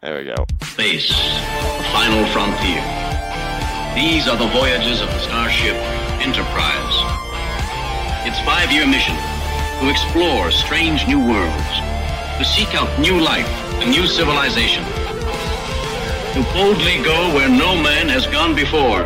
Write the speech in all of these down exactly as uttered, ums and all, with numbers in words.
There we go. Space, the final frontier. These are the voyages of the starship Enterprise. Its five-year mission, to explore strange new worlds, to seek out new life and new civilization, to boldly go where no man has gone before.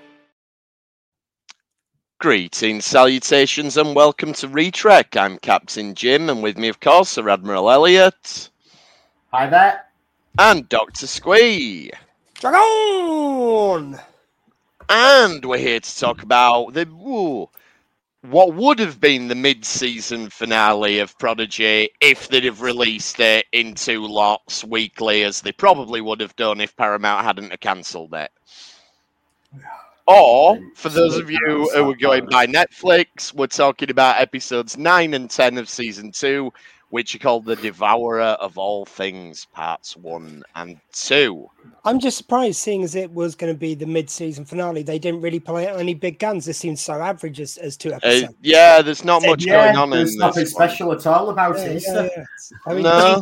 Greetings, salutations, and welcome to Retrek. I'm Captain Jim, and with me, of course, are Admiral Elliot. Hi there. And Doctor Squee. Dragon! And we're here to talk about the ooh, what would have been the mid-season finale of Prodigy if they'd have released it in two lots weekly, as they probably would have done if Paramount hadn't have cancelled it. Or, for those of you who are going by Netflix, we're talking about episodes nine and ten of season two, which are called The Devourer of All Things, parts one and two. I'm just surprised, seeing as it was going to be the mid-season finale, they didn't really play out any big guns. This seems so average as, as two episodes. Uh, yeah, there's not much yeah, going on in there's this nothing one. special at all about Yeah, it. yeah, so- yeah. I mean, No.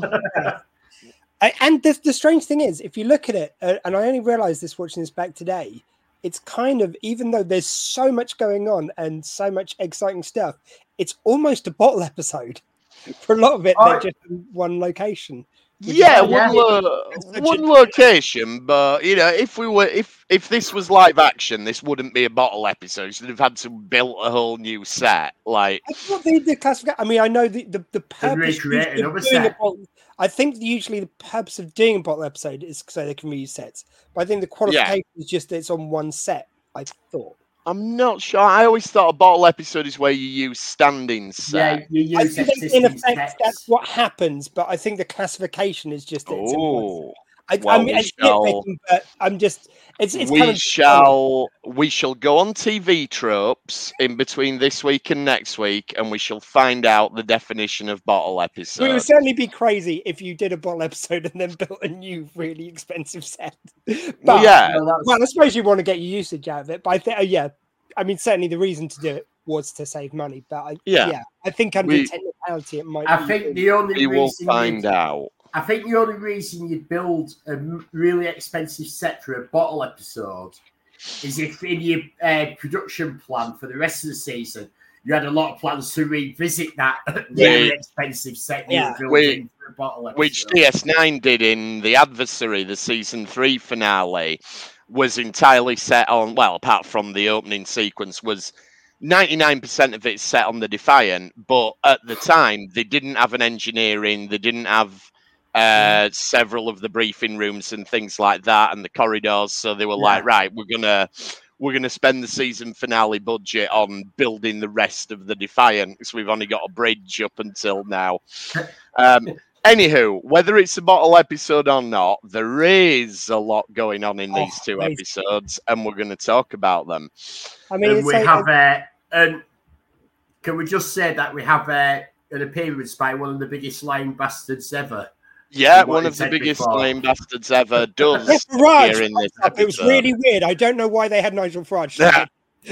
I- and the, the strange thing is, if you look at it, uh, and I only realized this watching this back today, it's kind of, even though there's so much going on and so much exciting stuff, it's almost a bottle episode. For a lot of it, Oh, they're just in one location. Which Yeah, is- one, yeah. lo- It's such one a- location, but you know, if we were, if if this was live action, this wouldn't be a bottle episode. They'd have had to build a whole new set. Like, I thought the, the classification. I mean, I know the the, the purpose recreate usually of another doing a set. bottle. I think usually the purpose of doing a bottle episode is so they can reuse sets. But I think the qualification is just that it's on one set. I thought. I'm not sure. I always thought a bottle episode is where you use standing set. Yeah, you I use think in existing effect sets. that's what happens, but I think the classification is just that it's in one set. Oh, I, well, I mean, we it's shall- nitpicking, but I'm just it's it's we kind of shall we shall go on T V tropes in between this week and next week, and we shall find out the definition of bottle It episode. would certainly be crazy if you did a bottle episode and then built a new, really expensive set. But, Well, yeah, Well, that's- Well, I suppose you want to get your usage out of it, but I think, uh, yeah, I mean, certainly the reason to do it was to save money. But I, Yeah. yeah, I think under We- technicality, it might. I be think good. the only we will reason find you'd- out. I think the only reason you'd build a m- really expensive set for a bottle episode is if in your uh, production plan for the rest of the season you had a lot of plans to revisit that really Yeah. expensive set Yeah. you built We- in for a bottle episode. Which D S nine did in The Adversary, the season three finale, was entirely set on, well, apart from the opening sequence, was ninety-nine percent of it set on the Defiant, but at the time, they didn't have an engineering, they didn't have uh, several of the briefing rooms and things like that, and the corridors, so they were Yeah. like, right, we're gonna we're gonna spend the season finale budget on building the rest of the Defiant, because we've only got a bridge up until now. Um, Anywho, whether it's a bottle episode or not, there is a lot going on in these Oh, two crazy. episodes, and we're going to talk about them. I mean, and it's we like, have uh, and can we just say that we have uh, an appearance by one of the biggest lying bastards ever? Yeah, What one you of the said biggest before. lame bastards ever does Farage appear in this popped up. It was episode. really weird. I don't know why they had Nigel Farage. Yeah.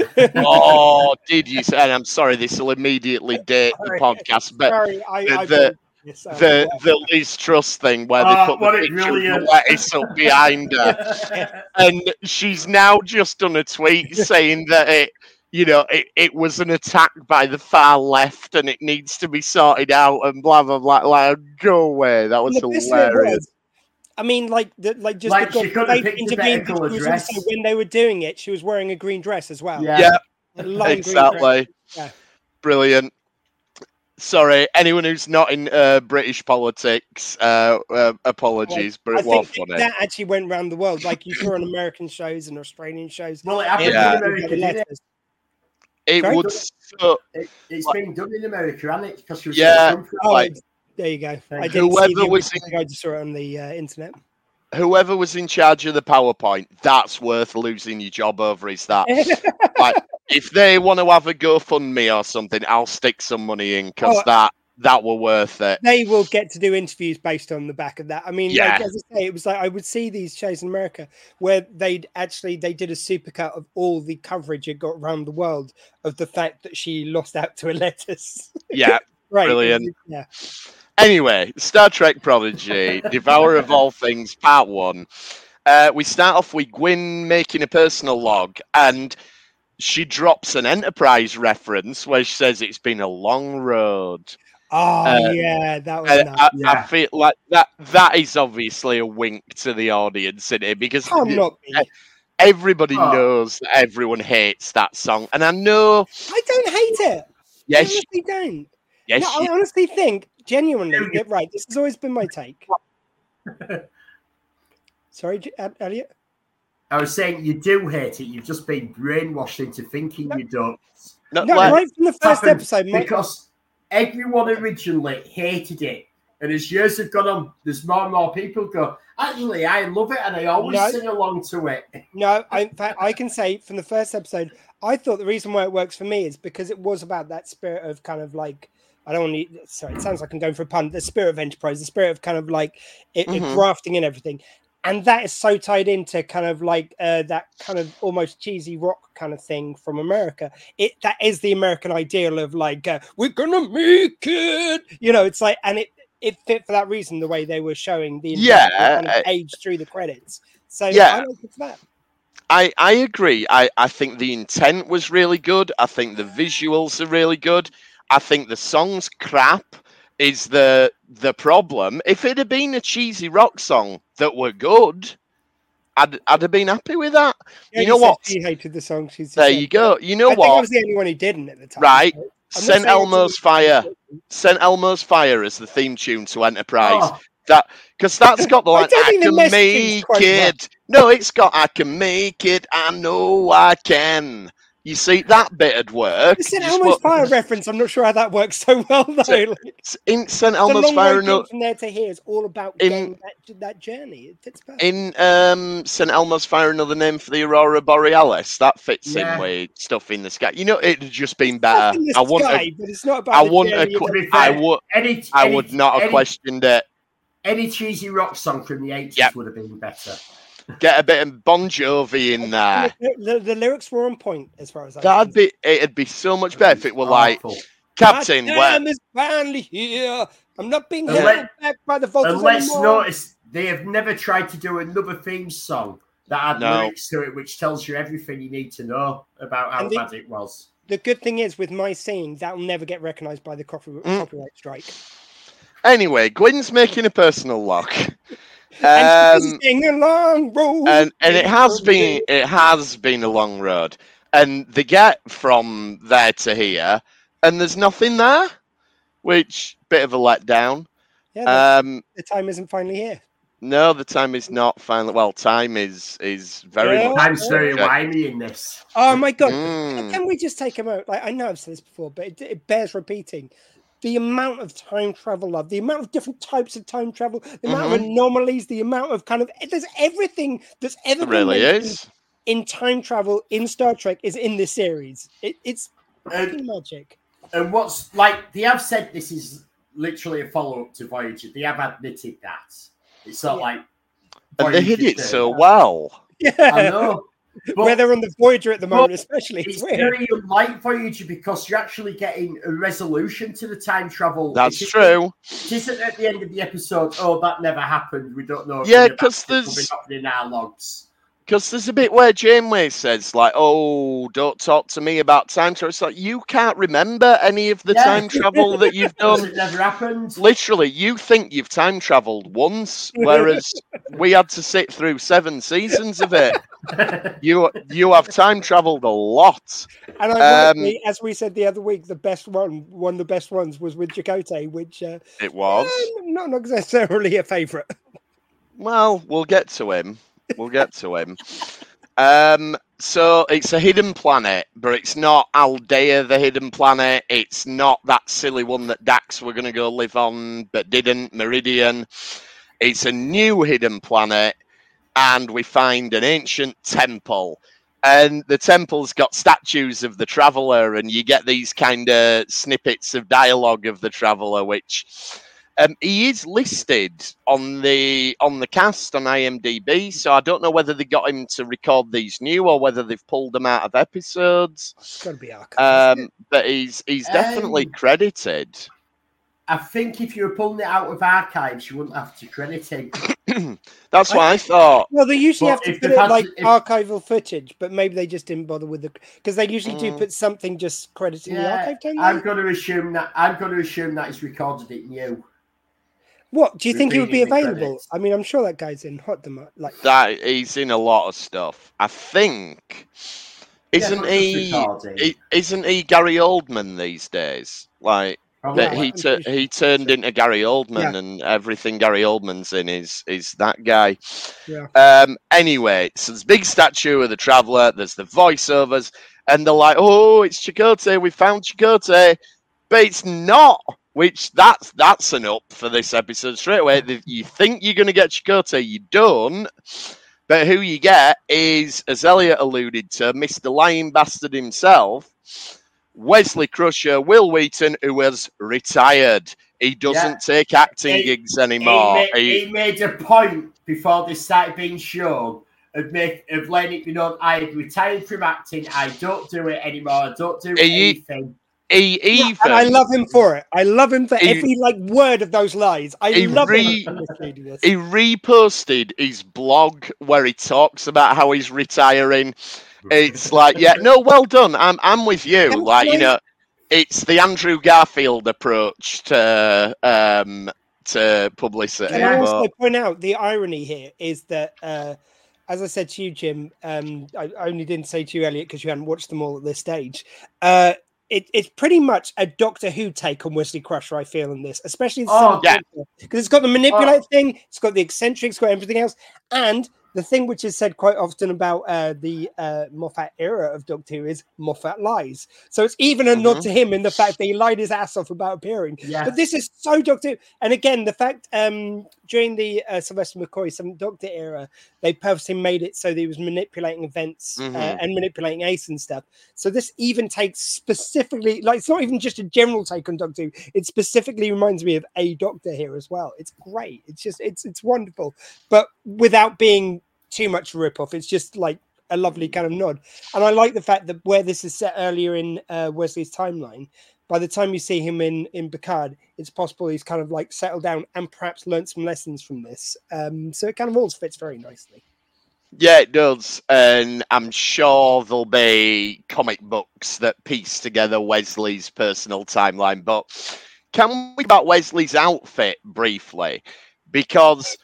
Oh, did you say? And I'm sorry, this will immediately date the Sorry. podcast, but Sorry, I, the- I the- yes, uh, the whatever. the Liz Truss thing where Oh, they put what the a picture of the brilliant- lettuce up behind her. And she's now just done a tweet saying that it, you know, it, it was an attack by the far left and it needs to be sorted out and blah blah blah. Like, go away! That was And the best of it hilarious. was, I mean, like, the, like just Like, the she could have they picked a intervened, better but she was dress. also, when they were doing it, she was wearing a green dress as well. Yeah. Yeah, A long green dress. exactly. Yeah. Brilliant. Sorry, anyone who's not in uh, British politics, uh, uh, apologies, but I it was think funny. that actually went around the world. Like you saw on American shows and Australian shows. Well, it happened Yeah. in America, didn't it? It Sorry? would so, it it's been done in America, hasn't it? Because she was Yeah. from Oh, like, there you go. I Thank didn't whoever see the was original, I just saw it on the uh, internet. whoever was in charge of the PowerPoint, that's worth losing your job over. Is that like if they want to have a GoFundMe or something, I'll stick some money in because Oh, that that were worth it. They will get to do interviews based on the back of that. I mean, Yeah. like, as I say, it was like I would see these shows in America where they'd actually they did a supercut of all the coverage it got around the world of the fact that she lost out to a lettuce. Yeah, Right. Brilliant. Yeah. Anyway, Star Trek Prodigy, Devourer of All Things, Part One. Uh, we start off with Gwyn making a personal log, and she drops an Enterprise reference where she says it's been a long road. Oh Uh, yeah, that was Uh, nice. I, Yeah. I feel like that that is obviously a wink to the audience in it, because Can't not be. everybody Oh. knows that everyone hates that song, and I know. I don't hate it. I Yes, honestly don't. yes, no, you- I honestly think genuinely. that- right, this has always been my take. Sorry, J- El- Elliot. I was saying you do hate it. You've just been brainwashed into thinking No. you don't. no, No, like- right from the first Happened episode, my, because everyone originally hated it, and as years have gone on, there's more and more people go, actually, I love it, and I always No. sing along to it. no, I, in fact, I can say from the first episode, I thought the reason why it works for me is because it was about that spirit of kind of like, I don't want to, sorry, it sounds like I'm going for a pun, the spirit of Enterprise, the spirit of kind of like it, it Mhm. grafting and everything. And that is so tied into kind of like uh, that kind of almost cheesy rock kind of thing from America. It that is the American ideal of like uh, we're gonna make it, you know. It's like, and it it fit for that reason the way they were showing the Yeah, kind of uh, age through the credits. So yeah. I like it for that. I, I agree. I, I think the intent was really good. I think the visuals are really good. I think the song's crap is the the problem. If it had been a cheesy rock song that were good, I'd I'd have been happy with that. Yeah, You know said what? She hated the song. She's There you go. You know I think I what? was the only one who didn't at the time. Right. so I'm not Saint saying it's Elmo's a- Fire. Saint Elmo's Fire as the theme tune to Enterprise. Oh, That because that's got the I line don't I, think the can messaging's make quite right. it. No, it's got I can make it. I know I can. You see that bit would work. The Saint Just Elmo's what- Fire reference. I'm not sure how that works so well though. So- Like, in Saint the Elmo's long Fire. road No, from there to here is all about In- getting that, that journey. It fits perfect. in um, Saint Elmo's Fire, another name for the Aurora Borealis. That fits Yeah. in with stuff in the sky. You know, it'd just been Stuff better. in the I wouldn't. sky, Have, but it's not about I the wouldn't. journey Have, of to que- be I fair, would. any, I any- would not have any, questioned it. any cheesy rock song from the eighties Yep. would have been better. Get a bit of Bon Jovi in there. The, the, the lyrics were on point as far as I That'd be. It'd be so much better if it were like Awful. Captain. My Where, time is finally here. I'm not being And held let- back by the vocals And let's anymore. notice they have never tried to do another theme song that had No. lyrics to it, which tells you everything you need to know about how And the- bad it was. The good thing is with my singing, that will never get recognised by the copy, Mm. copyright strike. Anyway, Gwyn's making a personal lock. And Um, she's singing a long road. and and it has been it has been a long road, and they get from there to here, and there's nothing there, which bit of a letdown. Yeah, the, Um, the time isn't finally here. no, the time is not finally. Well, time is is very Yeah. much. Time's very Okay. whiny in this. Oh my god! Mm. Can we just take a moment? Like I know I've said this before, but it, it bears repeating. The amount of time travel love, the amount of different types of time travel, the amount of Mhm. anomalies, the amount of kind of there's everything that's ever It been really mentioned is. in time travel in Star Trek is in this series. It, it's And, fucking magic. and what's like, they have said this is literally a follow up to Voyager. They have admitted that. It's not Yeah. like. And they hid Voyager it so did. well. I Yeah, know. where But they're on the Voyager at the Well, moment, especially. It's it's weird. very unlike Voyager because you're actually getting a resolution to the time travel. That's It isn't- true. It isn't at the end of the episode, oh, that never happened. We don't know. if Yeah, any of 'cause that's there's- happening in our logs. Because there's a bit where Janeway says, like, oh, don't talk to me about time travel. It's like, you can't remember any of the Yeah. time travel that you've Because done. it never happened. Literally, you think you've time traveled once, whereas we had to sit through seven seasons of it. You you have time traveled a lot. And Um, ironically, as we said the other week, the best one, one of the best ones was with Chakotay, which uh, It was. eh, not necessarily a favourite. Well, we'll get to him. We'll get to him. Um, so it's a hidden planet, but it's not Aldea, the hidden planet. It's not that silly one that Dax were going to go live on, but didn't, Meridian. It's a new hidden planet, and we find an ancient temple. And the temple's got statues of the Traveller, and you get these kind of snippets of dialogue of the Traveller, which... Um, he is listed on the on the cast on IMDb, so I don't know whether they got him to record these new or whether they've pulled them out of episodes. It's got to be archived. Um, but he's he's definitely Um, credited. I think if you were pulling it out of archives, you wouldn't have to credit him. That's what I, I thought. Well, they usually But have to if put they've it had like to- if- archival footage, but maybe they just didn't bother with the because they usually do Mm. put something just crediting the Yeah, archive. Don't they? I'm going to assume that I'm going to assume that he's recorded it new. What do you think he would be Repeating the available? credits. I mean, I'm sure that guy's in Hot Demo. Like, That he's in a lot of stuff. I think. Isn't not just he? recording. he- Isn't he Gary Oldman these days? Like Probably. that he I'm tu- pretty he turned into Gary Oldman, Yeah. and everything Gary Oldman's in is is that guy. Yeah. Um. Anyway, so there's a big statue of the Traveler. There's the voiceovers, and they're like, "Oh, it's Chakotay. We found Chakotay," but it's not. Which that's that's an up for this episode straight away. The- You think you're going to get Chakotay, you don't. But who you get is, as Elliot alluded to, Mister Lying Bastard himself, Wesley Crusher, Will Wheaton, who has retired. He doesn't Yeah. take acting He- gigs He anymore. made, He- he made a point before they started being shown of, make, of letting it be known I had retired from acting. I don't do it anymore. I don't do He- anything. he even and I love him for it. I love him for He- every like word of those lies. I he love re- him. for doing this. he reposted his blog where he talks about how he's retiring. It's like, yeah, no, well done. I'm I'm with you. Can I Like, you say- know, it's the Andrew Garfield approach to um to publicity. Can I but- also point out the irony here is that, uh, as I said to you, Jim, um, I only didn't say to you, Elliot, because you hadn't watched them all at this stage. Uh, it, it's pretty much a Doctor Who take on Wesley Crusher, I feel, in this, especially the Oh, yeah. because it's got the manipulate thing, it's got the eccentric, it's got everything else, and the thing which is said quite often about uh, the uh, Moffat era of Doctor Who is Moffat lies. So it's even a nod Mhm. to him in the fact that he lied his ass off about appearing. Yeah. But this is so Doctor Who. And again, the fact um, during the uh, Sylvester McCoy, some Doctor era, they purposely made it so that he was manipulating events uh, Mhm. and manipulating Ace and stuff. So this even takes specifically, like, it's not even just a general take on Doctor Who. It specifically reminds me of a Doctor here as well. It's great. It's just, it's it's wonderful. But without being too much rip off, it's just like a lovely kind of nod. And I like the fact that where this is set earlier in uh, Wesley's timeline, by the time you see him in in Picard, it's possible he's kind of like settled down and perhaps learned some lessons from this. Um, so it kind of all fits very nicely. Yeah, it does. And I'm sure there'll be comic books that piece together Wesley's personal timeline. But can we talk about Wesley's outfit briefly? Because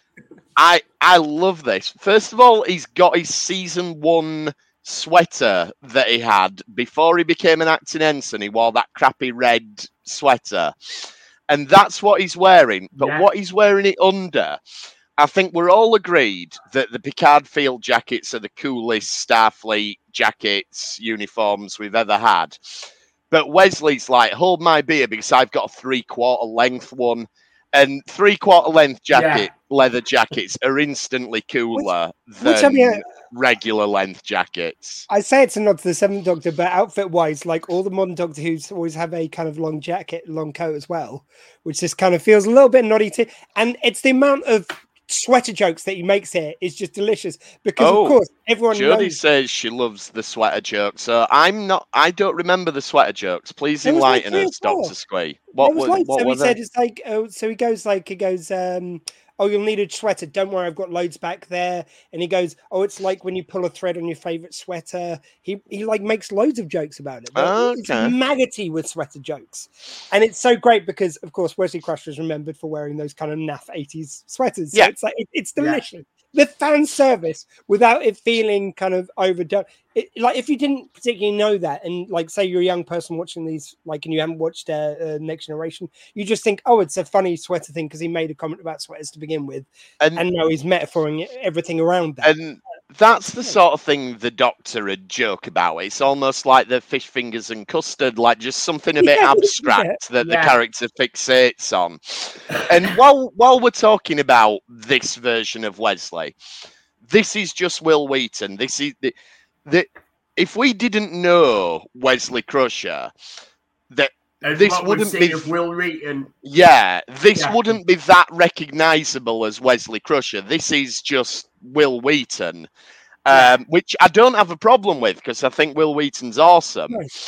I I love this. First of all, he's got his season one sweater that he had before he became an acting ensign. He wore that crappy red sweater. And that's what he's wearing. But Yeah. what he's wearing it under, I think we're all agreed that the Picard field jackets are the coolest Starfleet jackets, uniforms we've ever had. But Wesley's like, hold my beer because I've got a three-quarter length one. And three-quarter length jacket, leather jackets are instantly cooler which, than I mean, regular length jackets. I say it's a nod to the Seventh Doctor, but outfit wise, like all the modern Doctor Who's always have a kind of long jacket, long coat as well, which just kind of feels a little bit noddy to. And it's the amount of sweater jokes that he makes here is just delicious because, Oh, of course, everyone Jodie knows. says she loves the sweater joke, so I'm not. I don't remember the sweater jokes. Please There was like enlighten three or us, four. Doctor Squee. There What was was like, what so were he they? said it's like, oh, so he goes like, he goes, um, oh, you'll need a sweater. Don't worry, I've got loads back there. And he goes, oh, it's like when you pull a thread on your favorite sweater. He he like makes loads of jokes about it. They're- It's Okay. maggoty with sweater jokes, and it's so great because, of course, Wesley Crusher is remembered for wearing those kind of naff eighties sweaters. So Yeah. it's like it, it's Yeah. delicious. The fan service without it feeling kind of overdone. It, like if you didn't particularly know that, and like say you're a young person watching these, like, and you haven't watched uh, uh, Next Generation, you just think, oh, it's a funny sweater thing because he made a comment about sweaters to begin with, And and now he's metaphoring everything around that. and that's the sort of thing the Doctor would joke about. It's almost like the fish fingers and custard, like just something a bit Yeah, abstract that yeah. the character fixates on. And while while we're talking about this version of Wesley, this is just Will Wheaton. This is the, the if we didn't know Wesley Crusher, that And This what we've wouldn't seen be- of Will Wheaton. yeah, this Yeah. wouldn't be that recognizable as Wesley Crusher. This is just Will Wheaton, um, Yeah. which I don't have a problem with because I think Will Wheaton's awesome. Nice.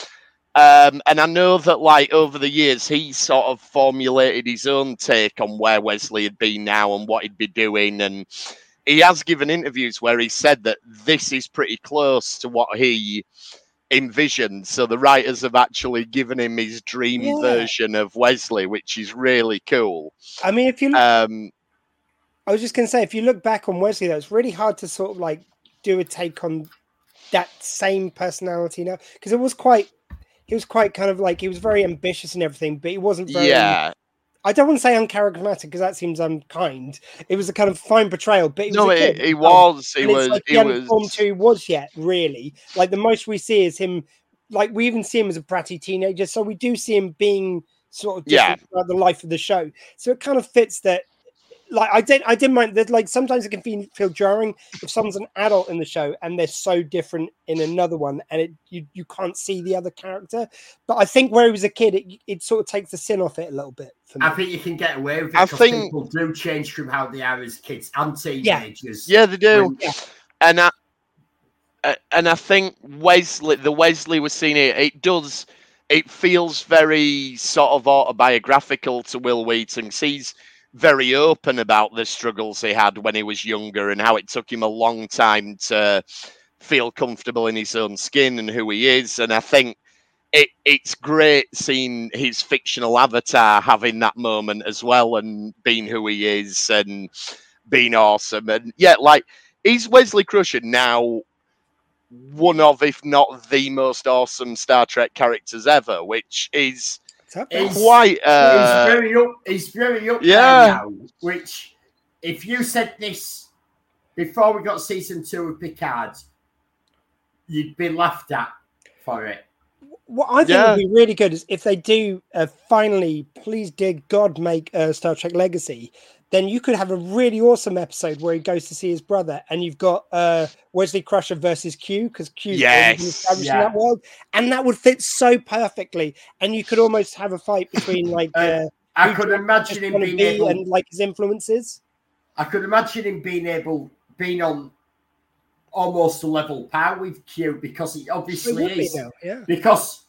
Um, and I know that, like, over the years, he sort of formulated his own take on where Wesley had been now and what he'd be doing. And he has given interviews where he said that this is pretty close to what he envisioned. So the writers have actually given him his dream Yeah. version of Wesley, which is really cool. I mean, if you look, Um, I was just going to say, if you look back on Wesley, though, it's really hard to sort of like do a take on that same personality now, because it was quite, he was quite kind of like, he was very ambitious and everything, but he wasn't very, yeah. I don't want to say uncharismatic because that seems unkind. It was a kind of fine portrayal, but he was No, a he, kid. he Um, was. He and it's was. like He he hadn't formed was. who he was yet, really. Like the most we see is him, like we even see him as a bratty teenager, so we do see him being sort of Yeah. different throughout the life of the show. So it kind of fits that. Like I did, I didn't mind that. Like sometimes it can feel, feel jarring if someone's an adult in the show and they're so different in another one, and it you you can't see the other character. But I think where he was a kid, it, it sort of takes the sin off it a little bit. For me. I think you can get away with it I because think- people do change from how they are as kids and teenagers. Yeah, they do. When- Yeah. And I, uh, and I think Wesley, the Wesley we're seeing here, it does. It feels very sort of autobiographical to Will Wheaton. 'Cause he's very open about the struggles he had when he was younger and how it took him a long time to feel comfortable in his own skin and who he is. And I think it it's great seeing his fictional avatar having that moment as well and being who he is and being awesome. And yeah, like, is Wesley Crusher now one of, if not the most awesome Star Trek characters ever, which is It's up there. It's- quite uh, he's very up. He's very up yeah. there now. Which, if you said this before we got season two of Picard, you'd be laughed at for it. What I think Yeah. would be really good is if they do uh, finally, please dear God, make uh, Star Trek Legacy, then you could have a really awesome episode where he goes to see his brother, and you've got uh, Wesley Crusher versus Q, because Q's already been Yes. established in Yeah. that world, and that would fit so perfectly. And you could almost have a fight between like uh, I who could Jack imagine is him gonna being be able. and like his influences. I could imagine him being able, being on almost a level par with Q because he It obviously would be is. now, yeah. Because,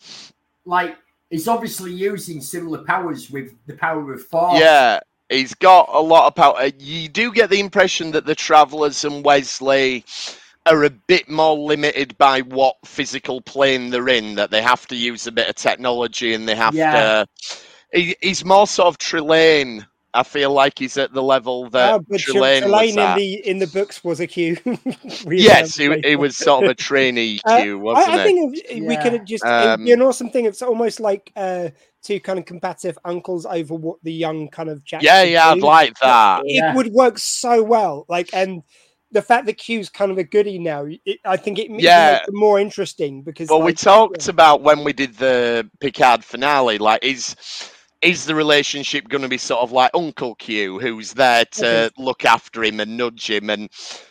like, he's obviously using similar powers with the power of force. yeah. He's got a lot of power. You do get the impression that the Travelers and Wesley are a bit more limited by what physical plane they're in, that they have to use a bit of technology and they have Yeah. to. He, he's more sort of Trelane. I feel like he's at the level that Ah, but Trelane, Trelane was in at. the in the books was a Q. Yes, he, he was sort of a trainee Uh, Q, wasn't I, I it? think if we Yeah. could have just it would be Um, an awesome thing. It's almost like uh, two kind of combative uncles over what the young kind of Jack. Yeah, should yeah, I'd do. like that. It Yeah. would work so well. Like, and the fact that Q's kind of a goodie now, it, I think it, it Yeah. makes it more interesting because. Well, we like, talked about when we did the Picard finale, like, is is the relationship going to be sort of like Uncle Q, who's there to Okay. look after him and nudge him, and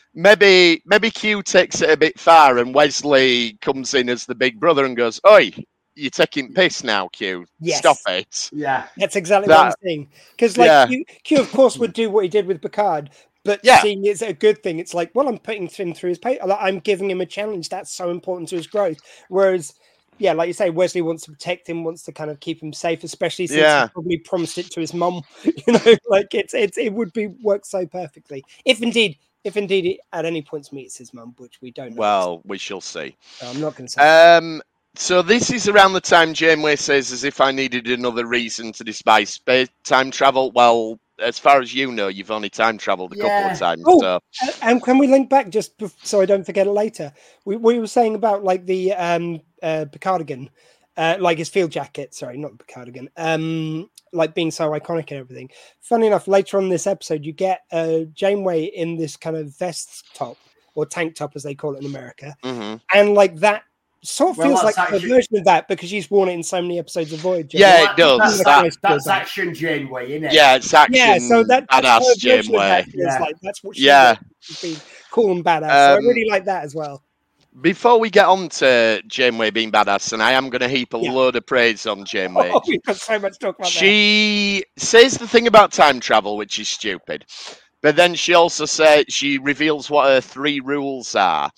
maybe maybe Q takes it a bit far, and Wesley comes in as the big brother and goes, "Oi, you're taking piss now, Q. Yes. Stop it." Yeah. That's exactly what I'm That- saying. Because like Yeah. Q, Q, of course, would do what he did with Picard, but Yeah. seeing it's a good thing, it's like, well, I'm putting him through his pace. I'm giving him a challenge. That's so important to his growth. Whereas, yeah, like you say, Wesley wants to protect him, wants to kind of keep him safe, especially since Yeah. he probably promised it to his mum. You know, like it's it's it would be work so perfectly if indeed. If indeed it at any point meets his mum, which we don't know. Well, we shall see. So I'm not going to say. Um, so this is around the time Janeway says, as if I needed another reason to despise space time travel. Well, as far as you know, you've only time traveled a couple Yeah. of times. Oh. So Uh, and can we link back just bef- so I don't forget it later? We, we were saying about like the um uh Picardigan, uh like his field jacket. Sorry, not the Picardigan. Um, like being so iconic and everything. Funny enough, later on in this episode, you get uh Janeway in this kind of vest top or tank top, as they call it in America, mhm. and like that sort of Well, feels like that's a actually- version of that because she's worn it in so many episodes of Voyager. Yeah, Well, it does. That's, That- that's, that's that- action Janeway, isn't it? Yeah, it's action. Yeah, so that, that's badass her version of Janeway. that feels Yeah. like that's what she Yeah. she's been cool and badass. so I Um, really like that as well. Before we get on to Janeway being badass, and I am going to heap a Yeah. load of praise on Janeway. Oh, we've got so much to talk about. She says the thing about time travel, which is stupid, but then she also says she reveals what her three rules are.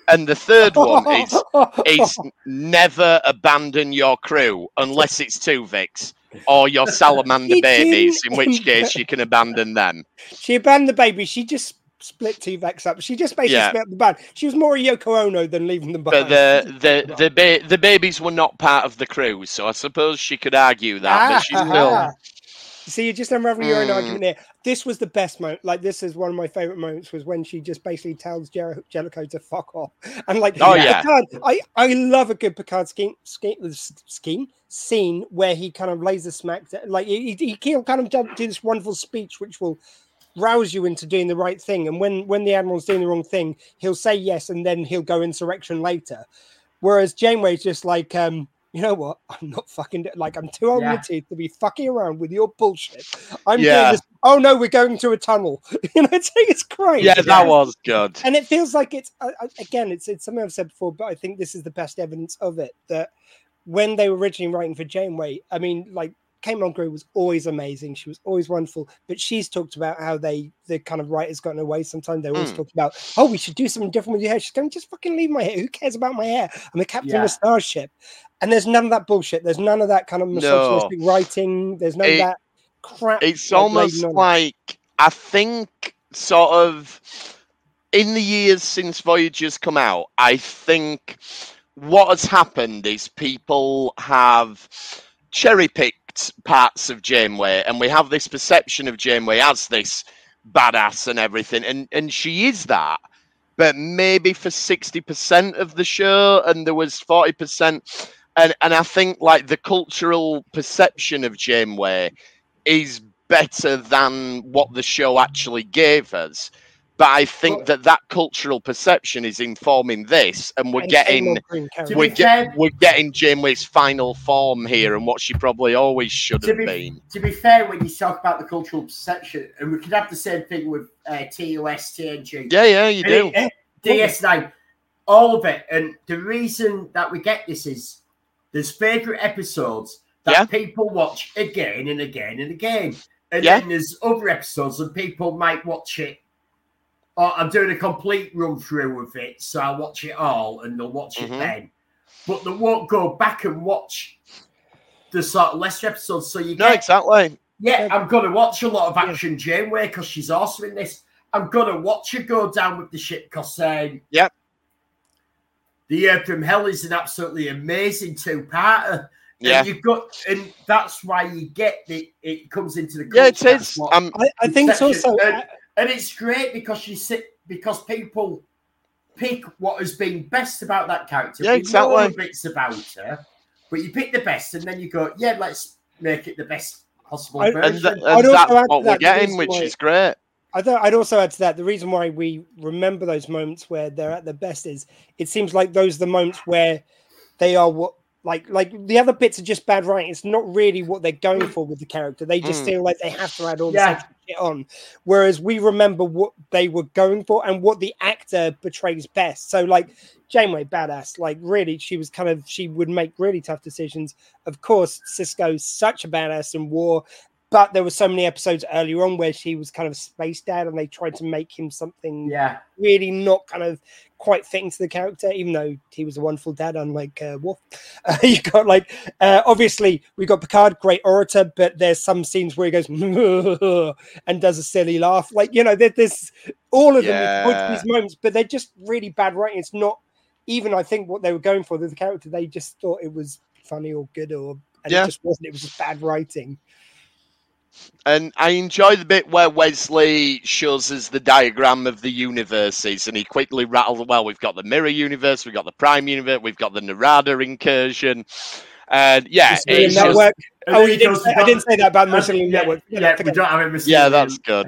And the third one is is never abandon your crew unless it's Tuvix or your salamander He babies, didn't- in which case you can abandon them. She abandoned the baby. She just split T-Vex up. She just basically Yeah. split up the band. She was more a Yoko Ono than leaving them But behind. the the the, ba- the babies were not part of the crew, so I suppose she could argue that. But she's still. See, you're just unraveling your own Mm. argument here. This was the best moment. Like, this is one of my favorite moments, was when she just basically tells Jer- Jellicoe to fuck off. And like, Oh, yeah. Picard, I, I love a good Picard scheme, scheme, scheme scene where he kind of lays the smack. To, like, he, he, he'll kind of do this wonderful speech, which will rouse you into doing the right thing. And when, when the Admiral's doing the wrong thing, he'll say yes, and then he'll go insurrection later. Whereas Janeway's just like, um, you know what? I'm not fucking like I'm too old in Yeah. the teeth to be fucking around with your bullshit. I'm Yeah. doing this. Oh no, we're going to a tunnel. You know, it's it's great. Yeah, that was good. And it feels like it's uh, again, it's it's something I've said before, but I think this is the best evidence of it. That when they were originally writing for Janeway, I mean, like Cameron Greer was always amazing. She was always wonderful, but she's talked about how they the kind of writers got in her way. Sometimes they always Mm. talk about, oh, we should do something different with your hair. She's going, just fucking leave my hair. Who cares about my hair? I'm a captain of Yeah. a starship. And there's none of that bullshit. There's none of that kind of misogynistic writing. There's none It- of that crap. It's like, almost laden on it. like I think sort of in the years since Voyager's come out, I think what has happened is people have cherry picked parts of Janeway, and we have this perception of Janeway as this badass and everything, and and she is that. But maybe for sixty percent of the show, and there was forty percent. And and I think like the cultural perception of Janeway is better than what the show actually gave us. But I think Well- that that cultural perception is informing this, and we're And getting Cameron Green To character. we're, be get, fair- we're getting Janeway's final form here, and what she probably always should To have be, been. to be fair, when you talk about the cultural perception, and we could have the same thing with uh, T O S, T N G, Yeah, yeah, you do. and it- D S nine, all of it. And the reason that we get this is there's favourite episodes that Yeah. people watch again and again and again. And Yeah. then there's other episodes and people might watch it. Oh, I'm doing a complete run through of it, so I'll watch it all and they'll watch Mhm. it then. But they won't go back and watch the sort of lesser episodes. So you No, get, exactly. yeah, I'm going to watch a lot of Action Janeway because she's awesome in this. I'm going to watch her go down with the ship because um, Yep. The Earth from Hell is an absolutely amazing two-parter. Yeah. And you've got, and that's why you get the, it comes into the Yeah, it culture. That's is. what- Um, I, I think it's Perception. also. And, and it's great because you sit because people pick what has been best about that character. Yeah, We know exactly. the bits about her, but you pick the best, and then you go, yeah, let's make it the best possible I- version. and th- and I'd also that's add to what we're that the getting, reason which why- is great. I thought I'd also add to that the reason why we remember those moments where they're at their best is it seems like those are the moments where they are what like like the other bits are just bad writing. It's not really what they're going for with the character. They just Mm. feel like they have to add all this Yeah. extra shit on. Whereas we remember what they were going for and what the actor portrays best. So like Janeway, badass, like really she was kind of she would make really tough decisions. Of course, Cisco's such a badass in war. But there were so many episodes earlier on where she was kind of space dad and they tried to make him something yeah, really not kind of quite fitting to the character, even though he was a wonderful dad, unlike uh, Worf. Uh, you got like, uh, obviously, we got Picard, great orator, but there's some scenes where he goes and does a silly laugh. Like, you know, there, there's all of them Yeah. with these moments, but they're just really bad writing. It's not even, I think, what they were going for. The character, they just thought it was funny or good, or and Yeah. it just wasn't. It was just bad writing. And I enjoy the bit where Wesley shows us the diagram of the universes, and he quickly rattles. Well, we've got the Mirror Universe, we've got the Prime Universe, we've got the Narada incursion, and yeah, Just really it's just- network. And Oh, then you he didn't goes say, to I didn't say that about the Uh, Mycelium yeah, Network. yeah, we don't have a yeah, Mycelium. that's good.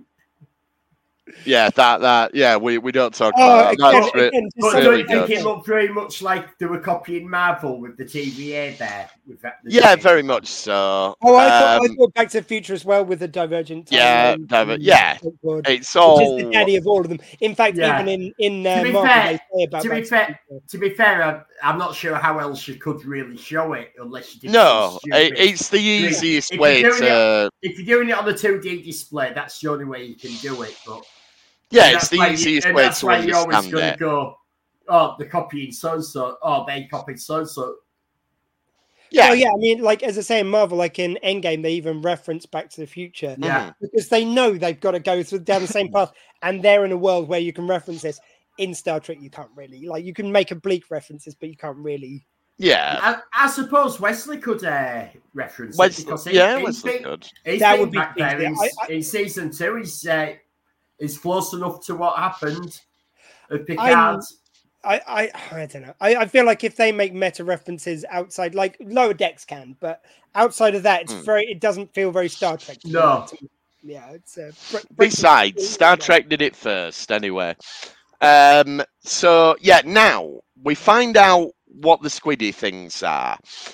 Yeah, that that yeah, we, we don't talk Oh, about that. again, That's re- again, just But so really don't you think good. it looked very much like they were copying Marvel with the T V A there? With that, the yeah, T V. very much so. Oh, I thought, I Um, thought Back to the Future as well with the Divergent. Yeah, timeline Diver- and yeah. Which it's is all the daddy of all of them. In fact, Yeah. even in in uh, To be Marvel, fair- they say about to be Back the fair- Future. To be fair, I, I'm not sure how else you could really show it unless you did. no. something It, stupid. it's the easiest If you're way doing to. If you're doing it on the two D display, that's the only way you can do it. But Yeah, and it's that's the why you- easiest and way that's to why you're always understand going it. to go. oh, they're copying so and so. Oh, they copied so and so. Yeah, well, yeah. I mean, like as I say in Marvel, like in Endgame, they even reference Back to the Future. Yeah, because they know they've got to go through down the same path, and they're in a world where you can reference this. In Star Trek, you can't really like you can make oblique references, but you can't really. yeah. I, I suppose Wesley could uh, reference Wesley, it because he, yeah, he's Wesley been, could. he's That been would be back there in, easy. I- I- in season two. He's uh, he's close enough to what happened at Picard. I'm- I, I, I don't know. I, I feel like if they make meta references outside, like Lower Decks can, but outside of that, it's Hmm. very. It doesn't feel very Star Trek. No. Yeah, it's uh, Bre- Besides, Star Trek did it first anyway. Um, so yeah, now we find out what the squiddy things are,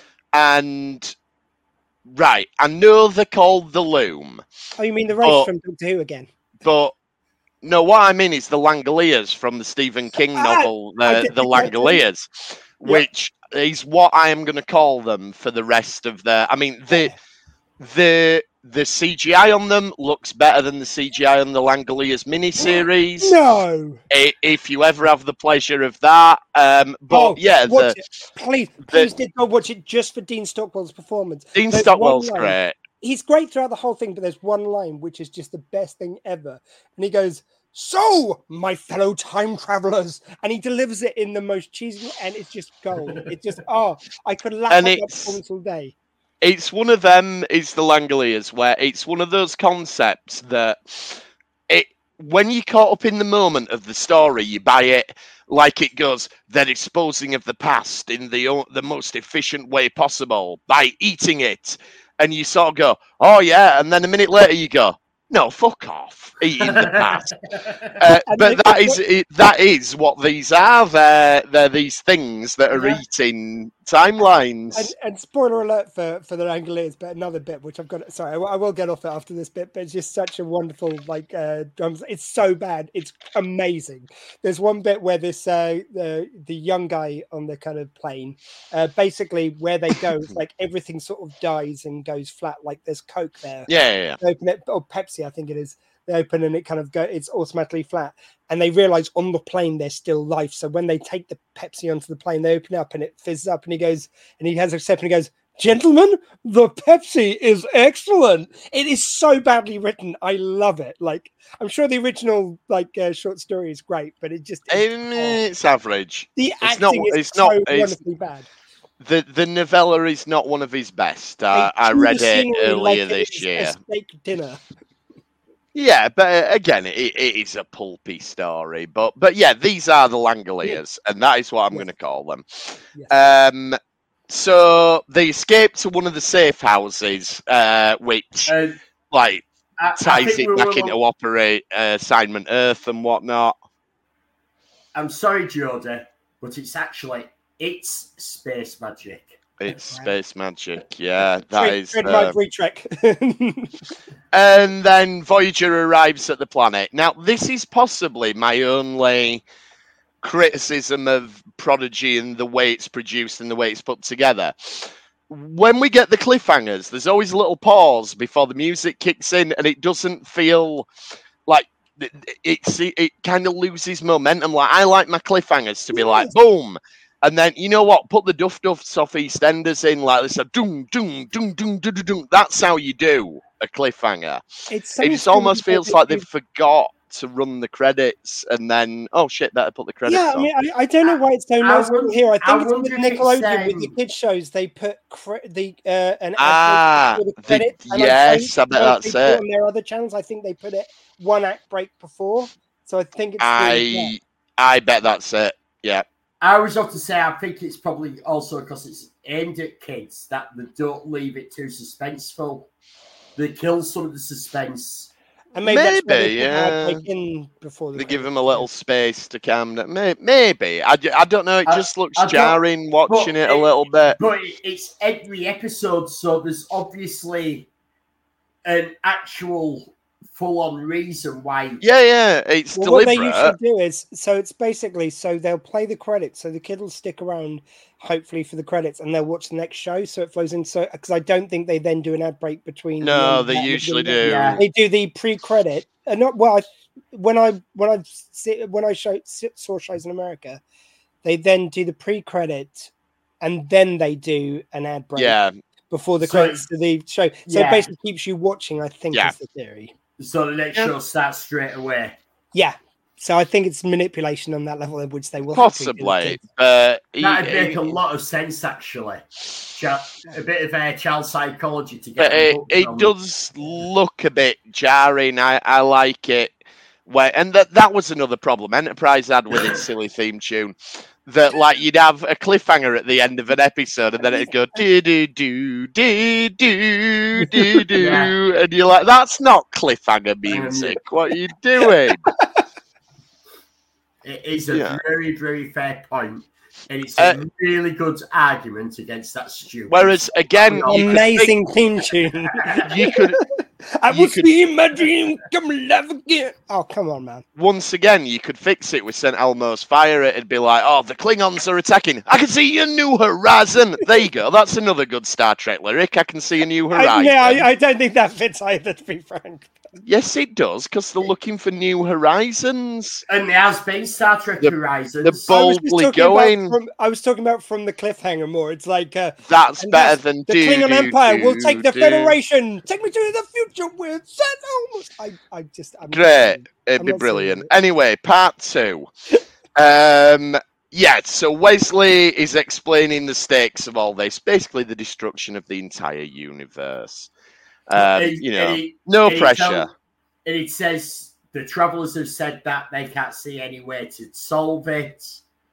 and right, I know they're called the Loom, Oh, you mean the race Oh. from Doctor Who again? but no, what I mean is the Langoliers from the Stephen King Ah, novel, I the get the the characters. Langoliers, Yep. which is what I am going to call them for the rest of the. I mean the the the C G I on them looks better than the C G I on the Langoliers miniseries. No. I- If you ever have the pleasure of that, um, but Oh, yeah, watch the, it. Please, please, did go watch it just for Dean Stockwell's performance. Dean There's Stockwell's one line- great. He's great throughout the whole thing, but there's one line which is just the best thing ever, and he goes, "So, my fellow time travelers," and he delivers it in the most cheesy, and it's just gold. It's just oh, I could laugh And at that it's- performance all day. It's one of them. It's the Langoliers, where it's one of those concepts that it when you're caught up in the moment of the story, you buy it like it goes. They're disposing of the past in the o- the most efficient way possible by eating it, and you sort of go, "Oh yeah," and then a minute later you go, "No, fuck off, eating the past." Uh, And but they- that is it, that is what these are. They're they're these things that are Yeah. eating timelines. And, and spoiler alert for for the Langoliers, but another bit which I've got. Sorry, I, will- I will get off it after this bit, but it's just such a wonderful like uh, drums. It's so bad, it's amazing. There's one bit where this uh, the the young guy on the kind of plane, uh, basically where they go, it's like everything sort of dies and goes flat. Like there's Coke there. yeah, yeah, yeah. They open it, or Pepsi, I think it is. They open and it kind of go. It's automatically flat, and they realize on the plane there's still life. So when they take the Pepsi onto the plane, they open it up and it fizzes up, and he goes, and he has a sip, and he goes, "Gentlemen, the Pepsi is excellent." It is so badly written. I love it. Like I'm sure the original like uh, short story is great, but it just it's, Um, oh, it's average. the it's acting not- is it's so not- it's- wonderfully bad. The the novella is not one of his best. Uh, They I do read the it scenery earlier like it this is year. A steak dinner. Yeah, but uh, again, it, it is a pulpy story. But but yeah, these are the Langoliers, and that is what I'm Yes. going to call them. Yes. Um, so they escape to one of the safe houses, uh, which And like I, I ties think it we back will- into operate uh, assignment Earth and whatnot. I'm sorry, Jodie, but it's actually it's space magic. It's Right. space magic. Yeah, that Trade- is. trademark uh, retrek. And then Voyager arrives at the planet. Now, this is possibly my only criticism of Prodigy and the way it's produced and the way it's put together. When we get the cliffhangers, there's always a little pause before the music kicks in, and it doesn't feel like it- it's it kind of loses momentum. Like I like my cliffhangers to be like Yes. boom, and then you know what? Put the Duff Duffs off EastEnders in like this. A doom doom doom doom doom doom. That's how you do a cliffhanger. It's It just something almost that feels they like do- they forgot to run the credits, and then oh shit, better put the credits Yeah, I on. mean, I, I don't know why it's so I noticeable wonder- here. I I think it's with wonder if it's, Nickelodeon with the um, kids shows. They put cre- the uh, an ad Ah, break before the- the credits. and I yes, don't I bet know if that's they do it. On their other channels, I think they put it one act break before. So I think it's doing I I bet that's it. Yeah. I was off to say I think it's probably also because it's aimed at kids that they don't leave it too suspenseful. They kill some of the suspense. that. And maybe, that's why Maybe, they put an ad yeah. break in before the They give credits. him a little space to calm down. May- Maybe. I, d- I don't know. It I- just looks I don't- jarring watching but it a it- little bit. But it- it's every episode, so there's obviously an actual full-on reason why. Yeah, yeah. It's Well, what they deliberate. usually do is so it's basically so they'll play the credits, so the kid will stick around hopefully for the credits, and they'll watch the next show, so it flows in. So because I don't think they then do an ad break between. the end No, of they that and the usually beginning. do. Yeah. They do the pre-credit, and not well. I, when I when I see, when I show, saw shows in America, they then do the pre-credit, and then they do an ad break Yeah. before the So- credits to the show. So Yeah. it basically keeps you watching, I think, Yeah. is the theory. So the next Yeah. show starts straight away. Yeah. So I think it's manipulation on that level, which they will have to do Possibly, it. but he- That'd make he- a lot of sense, actually. Child, a bit of uh, child psychology to get but them it, hooked it on. does look a bit jarring. I, I like it. Where and that that was another problem Enterprise had with its silly theme tune. That like you'd have a cliffhanger at the end of an episode, and then it'd go do do do do do do do, Yeah. and you're like, that's not cliffhanger music. What are you doing? It is a Yeah. very, very fair point, and it's Uh, a really good argument against that stupid. Whereas again, you could think- Amazing theme tune. you could I you will could- see my dream come alive again. Oh, come on, man. once again, you could fix it with Saint Elmo's fire. It'd be like, oh, the Klingons are attacking. I can see a new horizon. There you go. That's another good Star Trek lyric. I can see a new horizon. I, yeah, I, I don't think that fits either, to be frank. Yes, it does, because they're looking for new horizons. And there has been Star Trek The- Horizons. the I was, just boldly talking going. about from, I was talking about from the cliffhanger more. It's like uh, That's and better yes, than the do, Klingon do, Empire will do, take the do. Federation. Take me to the future with Saint Elmo's. I, I just, I'm Great. It'd I'm be not saying brilliant. it. Anyway, part two. um, yeah, so Wesley is explaining the stakes of all this, basically the destruction of the entire universe. Um, And- you know, and he- no and he pressure. tell- and it says the travelers have said that they can't see any way to solve it.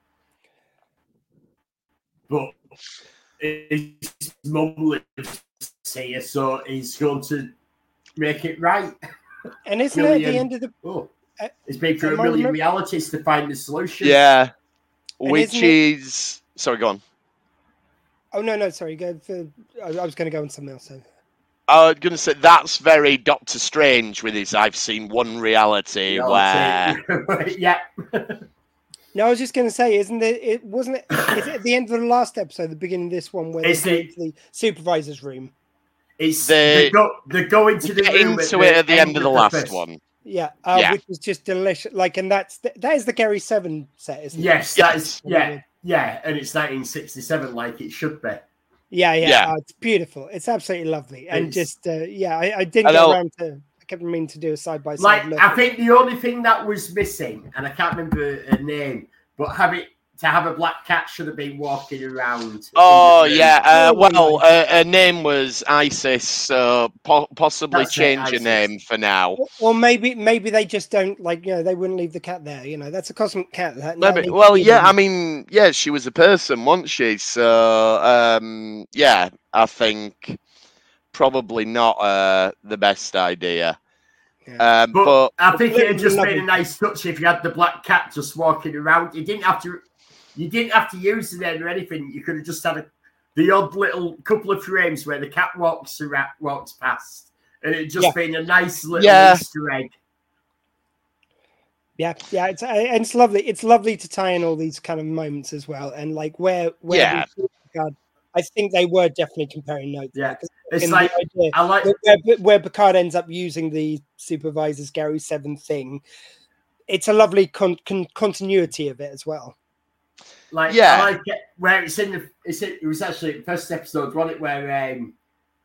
But his mum lives here, so he's going to make it right. And isn't it at the Million. end of the? Oh, Uh, it's been through a am I million remem- realities to find the solution. Yeah. And Which isn't it- is. Sorry, go on. Oh no, no, sorry. Go for, I, I was going to go on something else. So. I was going to say that's very Doctor Strange with his I've seen one reality where. Reality. yeah. No, I was just going to say, isn't it? It wasn't it. Is it at the end of the last episode, the beginning of this one, where they It's go the- into the supervisor's room? It's They- they go they go into the Get room into it at the end of the last first- one. Yeah, uh, Yeah. which was just delicious. Like, and that's the, that is the Gary Seven set, isn't Yes, it? that is Yes. yeah, yeah, and it's nineteen sixty-seven, like it should be. Yeah, yeah, Yeah. Oh, it's beautiful. It's absolutely lovely, and It's- just uh, yeah, I, I didn't I get know- around to. I kept meaning to do a side by Like side. I think the only thing that was missing, and I can't remember her name, but have it to have a black cat should have been walking around. Oh in the room. yeah, uh, Oh, well, my uh, her name was Isis, so po- possibly That's it, change her Isis. name for now. Or, or maybe maybe they just don't like you know they wouldn't leave the cat there. You know that's a cosmic cat. That, that Maybe, needs well, to be yeah, in. I mean, yeah, she was a person, wasn't she? So, um, yeah, I think probably not uh, the best idea. Yeah. Um, But, but I think it'd just Lovely. been a nice touch if you had the black cat just walking around. You didn't have to, you didn't have to use the name or anything. You could have just had a, the odd little couple of frames where the cat walks around, walks past, and it just Yeah. been a nice little Yeah. Easter egg. Yeah, yeah, it's uh, and it's lovely. It's lovely to tie in all these kind of moments as well, and like where where Yeah. we- God, I think they were definitely comparing notes. Yeah. because It's in like the idea, I like where, where Picard ends up using the supervisor's Gary Seven thing. It's a lovely con- con- continuity of it as well. Like, Yeah. I like it where it's in the. It's in, it was actually the first episode, wasn't it? Where um,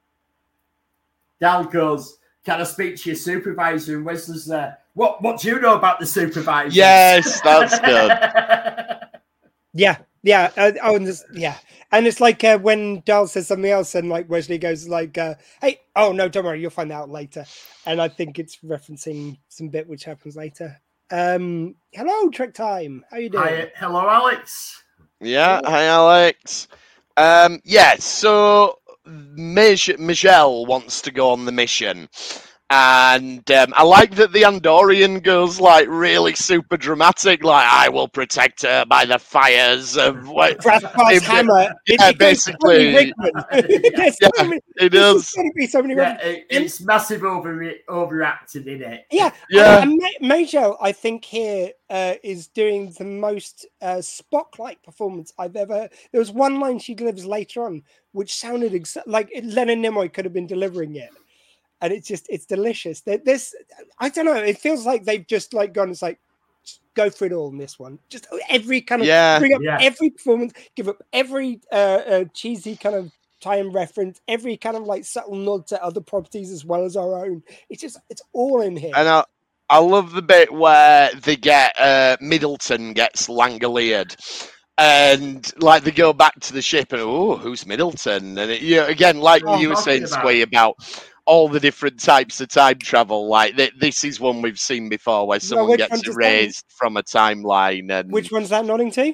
Dal goes, "Can I speak to your supervisor?" And Wesley's there. What What do you know about the supervisor? yes, that's good. Yeah, yeah, uh, oh, and this, yeah, and it's like uh, when Dahl says something else, and like Wesley goes like, uh, "Hey, oh no, don't worry, you'll find out later." And I think it's referencing some bit which happens later. Um, hello, Trek Time. How you doing? Hi, hello, Alex. Yeah, hi Alex. Um, yeah, so Mij- Michelle wants to go on the mission. And um, I like that the Andorian goes like really super dramatic, like I will protect her by the fires of what Grandpa's It- hammer. It, yeah, it goes to Tony basically. Rickman. There's Yeah, so many- it there's does. just gonna be so many Yeah, references. it, it's massive over overacting in it. Yeah, Yeah. And, and Ma- Majel, I think here uh, is doing the most uh, Spock-like performance I've ever. There was one line she delivers later on, which sounded exa- like Leonard Nimoy could have been delivering it, and it's just it's delicious. There- This I don't know. It feels like they've just like gone. It's like go through it all in this one. Just every kind of Yeah. bring up Yeah. every performance, give up every uh, uh, cheesy kind of tie-in reference, every kind of like subtle nod to other properties as well as our own. It's just it's all in here. And I, I love the bit where they get uh, Middleton gets Langolired. And like they go back to the ship and oh, who's Middleton? And it, you know, again, like Oh, you were talking saying, about- Squee, about all the different types of time travel. Like th- this is one we've seen before, where someone which gets one does that mean? erased from a timeline, and Which one's that nodding to?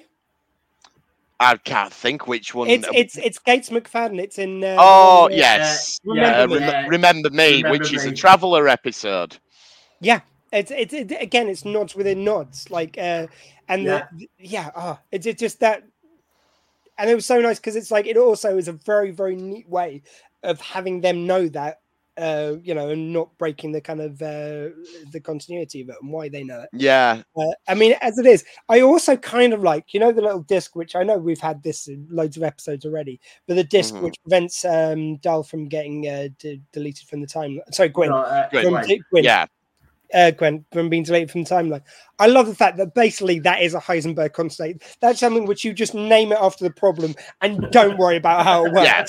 I can't think which one. It's it's it's Gates McFadden. It's in. Uh, oh one, uh, yes, uh, yeah, Remember uh, Me. rem- remember me, Remember which is a Me. Traveller episode. Yeah, it's it's it, again, it's nods within nods, like uh, and Yeah. the, yeah, oh, it's it's just that, and it was so nice because it's like it also is a very very neat way of having them know that, uh, you know, and not breaking the kind of uh, the continuity of it and why they know it. Yeah, Uh, I mean, as it is, I also kind of like, you know, the little disc, which I know we've had this in loads of episodes already, but the disc Mhm. which prevents um, Dal from getting uh, d- deleted from the timeline. Sorry, Gwen. No, uh, Gwen. From, Gwen. Gwen. yeah. uh, Gwen from being deleted from the timeline. I love the fact that basically that is a Heisenberg constant. That's something which you just name it after the problem and don't worry about how it works.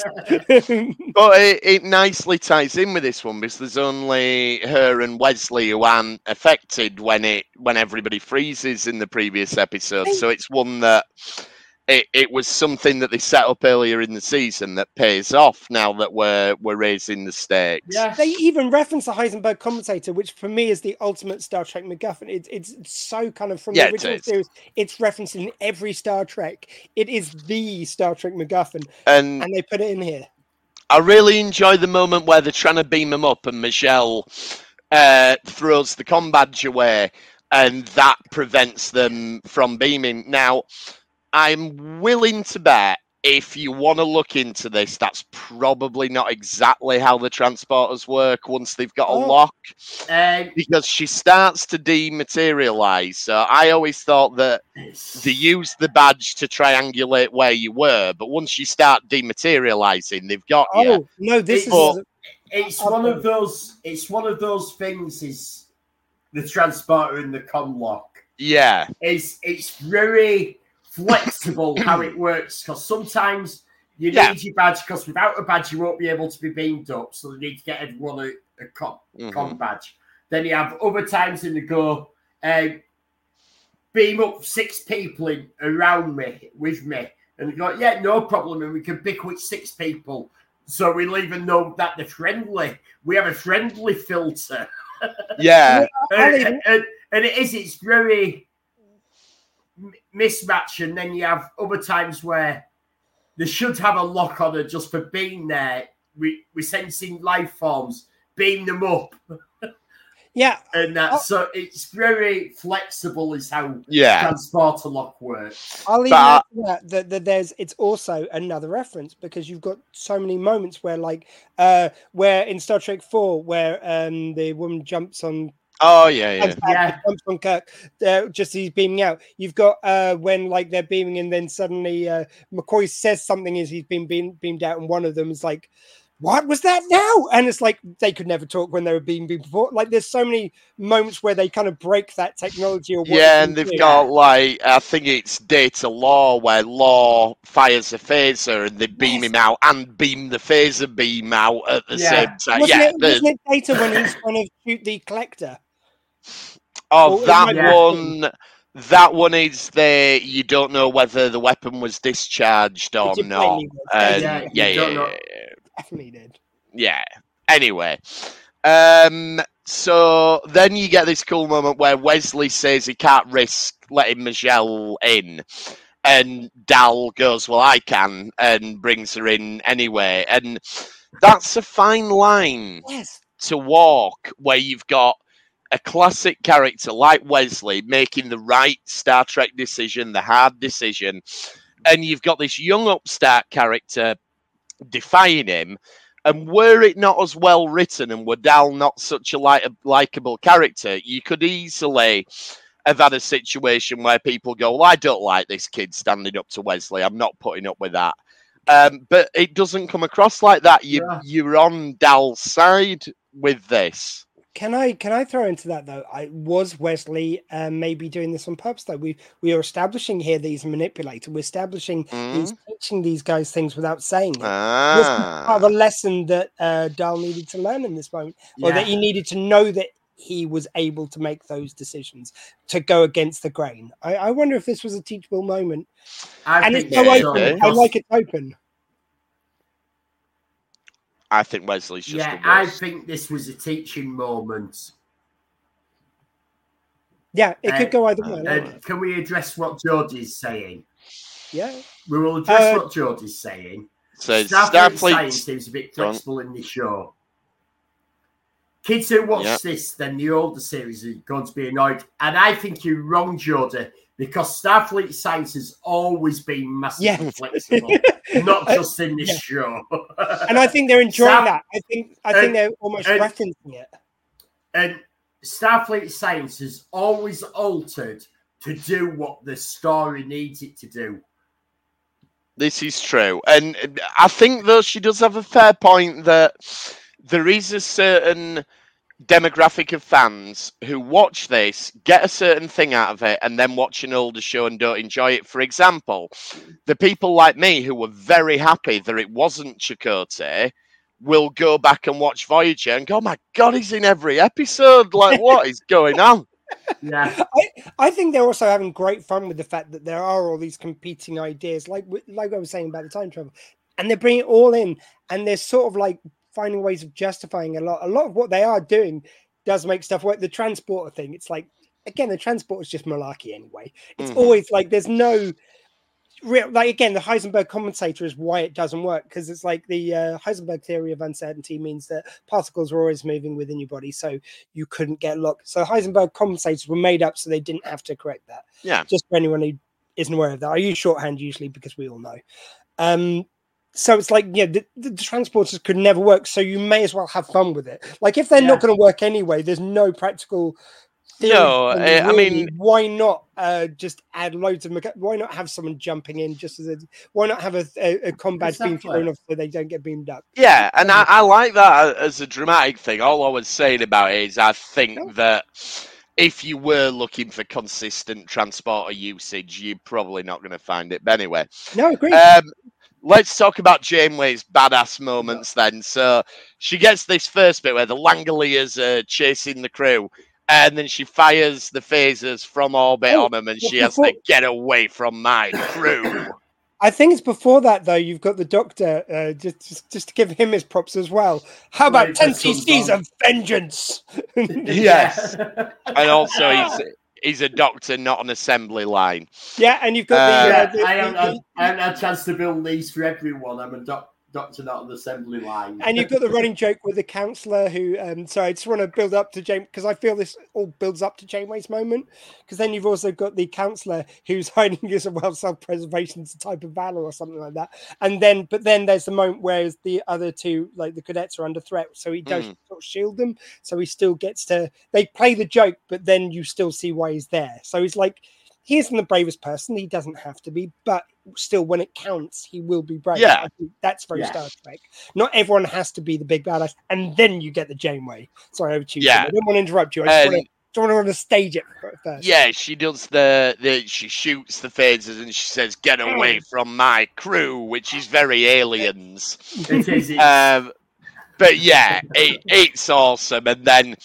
But it, it nicely ties in with this one because there's only her and Wesley who aren't affected when it when everybody freezes in the previous episode. So it's one that it, it was something that they set up earlier in the season that pays off now that we're we're raising the stakes. Yeah. They even reference the Heisenberg commentator, which for me is the ultimate Star Trek MacGuffin. It, it's so kind of from Yeah, the it original is. series. It's referenced in every Star Trek. It is the Star Trek MacGuffin, And and they put it in here. I really enjoy the moment where they're trying to beam him up and Michelle uh, throws the comm badge away and that prevents them from beaming. Now, I'm willing to bet if you want to look into this, that's probably not exactly how the transporters work once they've got a Oh. lock, Um, because she starts to dematerialize. So I always thought that they used the badge to triangulate where you were, but once you start dematerializing, they've got you. Oh no, this It's- is it's one of those. It's one of those things. Is the transporter and the com lock? Yeah, It's it's very flexible how it works because sometimes you need Yeah. your badge because without a badge you won't be able to be beamed up. So they need to get everyone a, a com, Mhm. com badge. Then you have other times in the go, uh, beam up six people in, around me with me, and they go, yeah, no problem, and we can pick which six people. So we'll even know that they're friendly. We have a friendly filter. yeah, I'll And, even- and, and it is, it's very m- mismatch. And then you have other times where they should have a lock on her just for being there. We, we're sensing life forms, beam them up. yeah. And that, Oh. so it's very flexible, is how yeah. transporter lock works. I'll even But- add to that, that, that there's it's also another reference because you've got so many moments where like uh where in Star Trek four where um the woman jumps on Oh, yeah, yeah. jumps, back, Yeah. jumps on Kirk uh, just as he's beaming out. You've got uh when like they're beaming and then suddenly uh McCoy says something as he's been beam, beamed out and one of them is like, what was that now? And it's like they could never talk when they were being beamed before. Like there's so many moments where they kind of break that technology or what Yeah, it and can they've do. got like I think it's Data Law where Law fires a phaser and they beam Yes. him out and beam the phaser beam out at the Yeah. same time. Wasn't, Yeah, it, the- wasn't it Data when he's trying to shoot the collector? oh, or it that might be one. That one is the you don't know whether the weapon was discharged or Which it not. plainly was. And Yeah, yeah, you yeah, don't yeah, know. yeah. Definitely did. Yeah. Anyway, um, so then you get this cool moment where Wesley says he can't risk letting Michelle in, and Dal goes, "Well, I can," and brings her in anyway. And that's a fine line Yes. to walk where you've got a classic character like Wesley making the right Star Trek decision, the hard decision, and you've got this young upstart character defying him. And were it not as well written and were Dal not such a like, likable character, you could easily have had a situation where people go, well, I don't like this kid standing up to Wesley. I'm not putting up with that. Um, but it doesn't come across like that. You, Yeah. You're on Dal's side with this. Can I can I throw into that though? I was Wesley uh, maybe doing this on purpose though. We we are establishing here that he's a manipulator. We're establishing Mm. he's teaching these guys things without saying it. Was Ah. part of a lesson that uh, Dahl needed to learn in this moment, or that he needed to know that he was able to make those decisions to go against the grain. I, I wonder if this was a teachable moment. I and think it's so yeah, open. yeah. I like it open. I think Wesley's just Yeah, the I worst. think this was a teaching moment. Yeah, it Uh, could go either way. I like And it. can we address what Geordie's saying? Yeah. We will address Uh, what Geordie's saying. So Starfleet Starfleet. Science seems a bit Go on. flexible in this show. Kids who watch Yeah. this, then the older series are going to be annoyed. And I think you're wrong, Geordie, because Starfleet Science has always been massively Yeah. flexible, not Uh, just in this yeah. show. And I think they're enjoying Star- that. I think I think and- they're almost and- referencing it. And Starfleet Science has always altered to do what the story needs it to do. This is true. And I think, though, she does have a fair point that there is a certain demographic of fans who watch this, get a certain thing out of it, and then watch an older show and don't enjoy it. For example, the people like me who were very happy that it wasn't Chakotay will go back and watch Voyager and go, oh my God, he's in every episode. Like, what is going on? Yeah. I, I think they're also having great fun with the fact that there are all these competing ideas, like like I was saying about the time travel, and they bring it all in, and they're sort of like finding ways of justifying a lot. A lot of what they are doing does make stuff work. The transporter thing, it's like, again, the transporter is just malarkey anyway. It's Mhm. always like there's no real, like, again, the Heisenberg compensator is why it doesn't work, because it's like the uh, Heisenberg theory of uncertainty means that particles are always moving within your body, so you couldn't get locked. So Heisenberg compensators were made up so they didn't have to correct that. Yeah. Just for anyone who isn't aware of that. I use shorthand usually because we all know. Um, so it's like, yeah, the, the transporters could never work, so you may as well have fun with it. Like, if they're Yeah. not going to work anyway, there's no practical theory No, behind uh, it, I really. mean- why not uh, just add loads of mecha- why not have someone jumping in just as a why not have a, a, a combat beam Exactly. thrown off so they don't get beamed up? Yeah, and I, I like that as a dramatic thing. All I was saying about it is I think that if you were looking for consistent transporter usage, you're probably not going to find it. But anyway, No, agree. um, let's talk about Janeway's badass moments then. So she gets this first bit where the Langoliers are chasing the crew, and then she fires the phasers from orbit Oh, on them, and well, she has before- to get away from my crew. I think it's before that though. You've got the Doctor, uh, just, just just to give him his props as well. How about Wait, ten that comes cc's on. of vengeance? Yes. Yeah. And also, he's, he's a doctor, not an assembly line. Yeah, and you've got Uh, the, Yeah, uh, the, I haven't the- had, I haven't had a chance to build these for everyone. I'm a doc, doctor, not an assembly line. and you've got the running joke with the counsellor who, um, sorry, I just want to build up to Jane because I feel this all builds up to Janeway's moment. Because then you've also got the counsellor who's hiding as well, self-preservation is a type of valor or something like that. And then, but then there's the moment where the other two, like the cadets, are under threat, so he does Mm. sort of shield them. So he still gets to. They play the joke, but then you still see why he's there. So he's like, he isn't the bravest person. He doesn't have to be, but still, when it counts, he will be brave. Yeah. I think that's very Yeah. Star Trek. Not everyone has to be the big badass, and then you get the Janeway. Sorry, over to you. Yeah. Tim. I don't want to interrupt you. I just And- want to. Don't want to stage it first. Yeah, she does the, the she shoots the phasers and she says, "Get away from my crew," which is very aliens. It is. It's, Um, but yeah, it, it's awesome. And then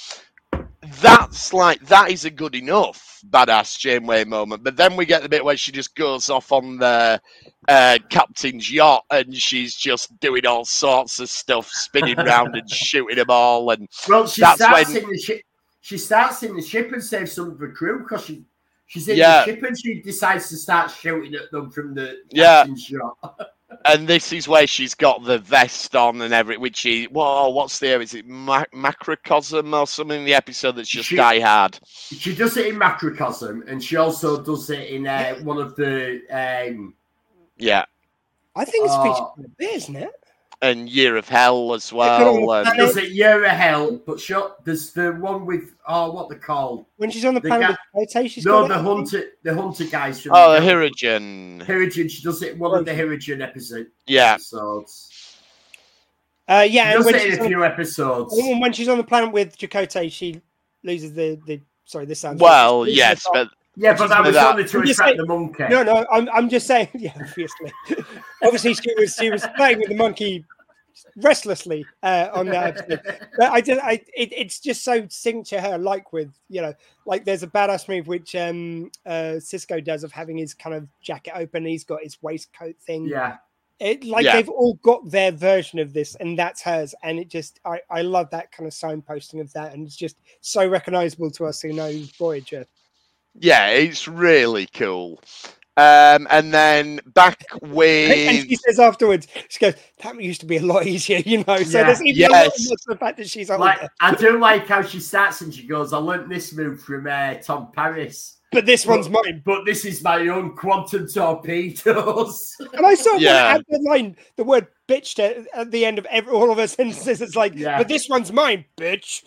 that's like that is a good enough badass Janeway moment. But then we get the bit where she just goes off on the uh, captain's yacht and she's just doing all sorts of stuff, spinning round and shooting them all. And well, she that's starts when- in the ship. She starts in the ship and saves some of the crew because she she's in Yeah. the ship and she decides to start shooting at them from the Yeah. captain's shot. and this is where she's got the vest on and every which is whoa, what's the is it Ma- macrocosm or something in the episode that's just She- die hard. She does it in Macrocosm, and she also does it in uh, one of the um, Yeah. I think it's Oh. featured quite a bit, isn't it? And Year of Hell as Good well. on And, She does it Year of Hell, but she, there's the one with oh, what they called? When she's on the The planet, guy- with Chakotay, she's No, got the it, I think. hunter, the hunter guys from oh, the Hirigen. Hirigen. She does it in one of the Hirigen episode, Yeah. episodes. Uh, yeah, She and does when it in she's, a on, few episodes. when she's on the planet with Chakotay, she loses the the. Sorry, this sounds Well, racist. yes, but Yeah, but that was that- only to I'm just attract saying- the monkey. No, no, I'm I'm just saying. Yeah, obviously, obviously she was she was playing with the monkey restlessly uh, on that episode. But I did. I it, it's just so signature her, like with you know, like there's a badass move which um uh Cisco does of having his kind of jacket open. He's got his waistcoat thing. Yeah. It like Yeah. they've all got their version of this, and that's hers. And it just I I love that kind of signposting of that, and it's just so recognizable to us who know Voyager. yeah, it's really cool. Um, and then back with And she says afterwards, she goes, "That used to be a lot easier, you know." So Yeah. there's even a lot Yes. more to the fact that she's older. Like, I do like how she starts and she goes, I learnt this move from uh, Tom Paris. But this one's mine. But this is my own quantum torpedoes. And I saw Yeah. yeah. the line, the word bitch to, at the end of every, all of her sentences. It's like, Yeah. but this one's mine, bitch.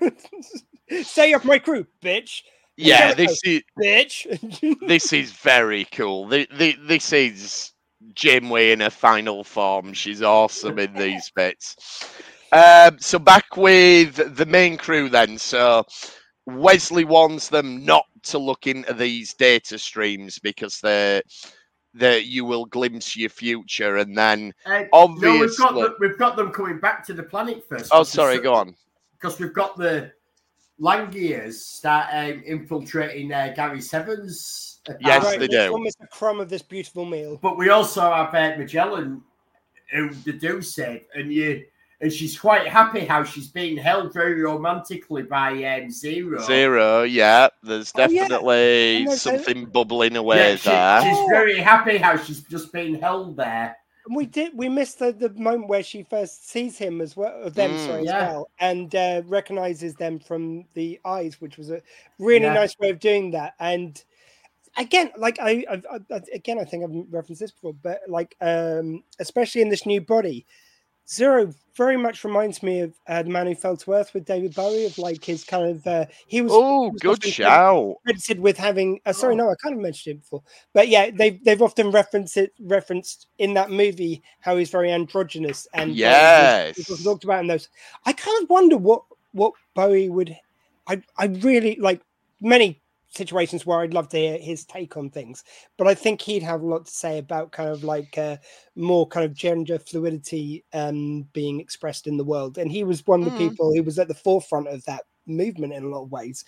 Stay off my crew, bitch. yeah, Jericho, this is bitch. this is very cool. The, the, this is Janeway in her final form. She's awesome in these bits. Um, so back with the main crew then. So Wesley warns them not to look into these data streams because they're that you will glimpse your future, and then Uh, obviously. No, we've got, them, we've got them coming back to the planet first. oh, sorry, go on. Because we've got the Langiers start um, infiltrating uh, Gary Sevens. Yes, Right, they it's do. almost a crumb of this beautiful meal. But we also have uh, Magellan, who they do save, and you and she's quite happy how she's being held very romantically by um, Zero. Zero, yeah. There's Oh, yeah. definitely And there's a- something bubbling away Yeah, she- there. she's Oh. very happy how she's just being held there. And we did we missed the, the moment where she first sees him as well, of them, Mm. sorry, Yeah. as well, and uh, recognizes them from the eyes, which was a really Yeah. nice way of doing that. And again, like I, I, I again, I think I've referenced this before, but like um, especially in this new body, Zero very much reminds me of uh, The Man Who Fell to Earth with David Bowie, of like his kind of uh, he was. Oh, he was good often shout. credited with having. Uh, sorry, Oh. no, I kind of mentioned it before, but yeah, they've they've often referenced it referenced in that movie how he's very androgynous and Bowie was- Yes. was talked about in those. I kind of wonder what what Bowie would. I I really like many situations where I'd love to hear his take on things, but I think he'd have a lot to say about kind of like uh, more kind of gender fluidity um, being expressed in the world. And he was one of the Mm. people who was at the forefront of that movement in a lot of ways.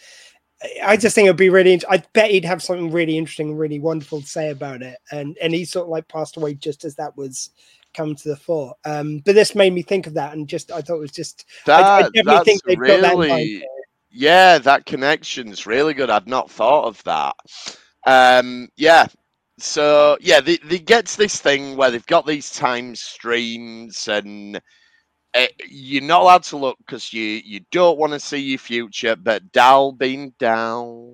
I just think it'd be really. int- I bet he'd have something really interesting, and really wonderful to say about it. And and he sort of like passed away just as that was come to the fore. Um, but this made me think of that, and just I thought it was just. I, I That, definitely think that's they've got that in mind. really, yeah, that connection's really good. I'd not thought of that. Um, yeah. So yeah, they, they get to this thing where they've got these time streams, and uh, you're not allowed to look because you you don't want to see your future. But Dal being Dal,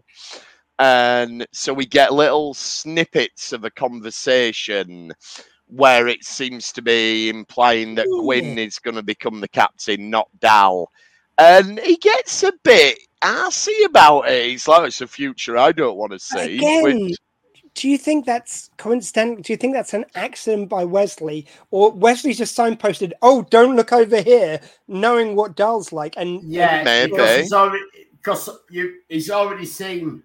and so we get little snippets of a conversation where it seems to be implying that Ooh. Gwyn is going to become the captain, not Dal. And he gets a bit arsy about it. He's like, it's a future I don't want to see. Again, which- do you think that's coincidental? Do you think that's an accident by Wesley, or Wesley's just signposted? Oh, don't look over here, knowing what Dal's like, and Yeah, Maybe. because he's already because you he's already seen.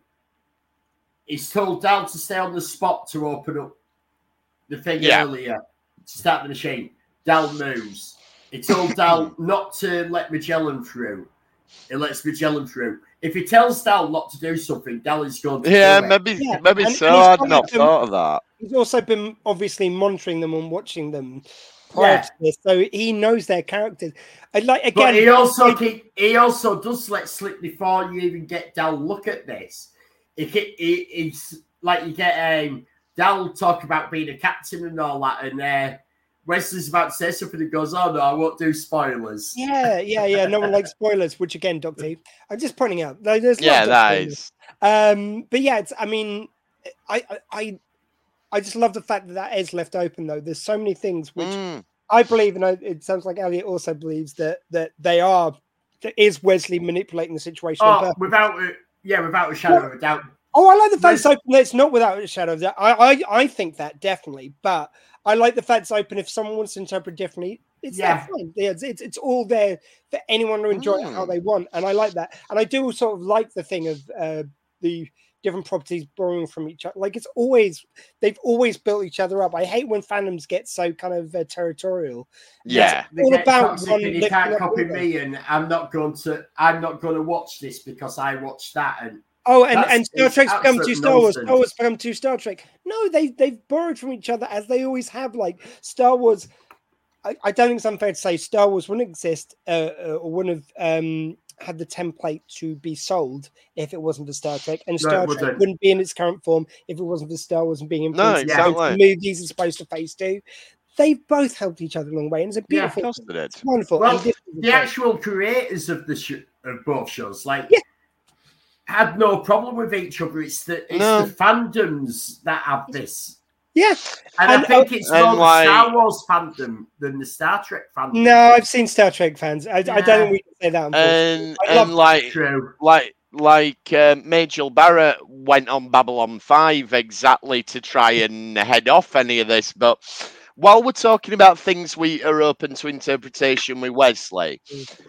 He's told Dal to stay on the spot to open up the thing Yeah. earlier to start the machine. Dal moves. He told Dal not to let Magellan through. It lets Magellan through. If he tells Dal not to do something, Dal is going to yeah, do it. maybe Yeah, maybe and- so. and he's I'd got not them- thought of that. he's also been obviously monitoring them and watching them prior Yeah. to this, so he knows their characters. I like But again. he also it- keep, he also does let slip before you even get Dal look at this. He, ke- he it's like you get um, Dal talk about being a captain and all that, and uh, Wesley's about to say something and goes, "Oh no, I won't do spoilers." Yeah, yeah, yeah. No one likes spoilers, which again, Doctor Who. I'm just pointing out. Like, there's Yeah, lots of that spoilers. is. Um, but yeah, it's. I mean, I, I, I, I just love the fact that that is left open. Though there's so many things which Mm, I believe, and I, it sounds like Elliot also believes that that they are. That is Wesley manipulating the situation? on Oh, purpose? without a, yeah, without a shadow of a doubt. Oh, I like the fact it's Wes- open. It's not without a shadow of that. I, I, I think that definitely, but I like the fact it's open. If someone wants to interpret differently, It's Yeah. there, fine. It's, it's it's all there for anyone to enjoy it how Mm. they want, and I like that. And I do sort of like the thing of uh, the different properties borrowing from each other. Like it's always they've always built each other up. I hate when fandoms get so kind of uh, territorial. Yeah. They all get about toxic one and you lifting can't up copy the other. me, and I'm not going to. I'm not going to watch this because I watched that. And Oh, and, That's- and Star it's Trek's become too absolute Star Wars. nonsense. Star Wars become too Star Trek. No, they they've borrowed from each other as they always have. Like Star Wars, I, I don't think it's unfair to say Star Wars wouldn't exist uh, uh, or wouldn't have um, had the template to be sold if it wasn't for Star Trek, and No, it Star Trek wouldn't. wouldn't be in its current form if it wasn't for Star Wars and being No, influenced Yeah. by exactly. movies as opposed to Phase Two. They've both helped each other along the way, and it's a Yeah, beautiful, Of course they did. it's wonderful. Well, and this is the great. actual creators of the sh- of both shows, like, Yeah. had no problem with each other. It's the it's No. the fandoms that have this, Yeah, and, And, I think uh, it's and more the like- Star Wars fandom than the Star Trek fandom. no, I've seen Star Trek fans. I, I Yeah. don't think we can say that. Unfortunately. And I love and like True. like like uh, Majel Barrett went on Babylon five exactly to try and head off any of this. But while we're talking about things we are open to interpretation with Wesley,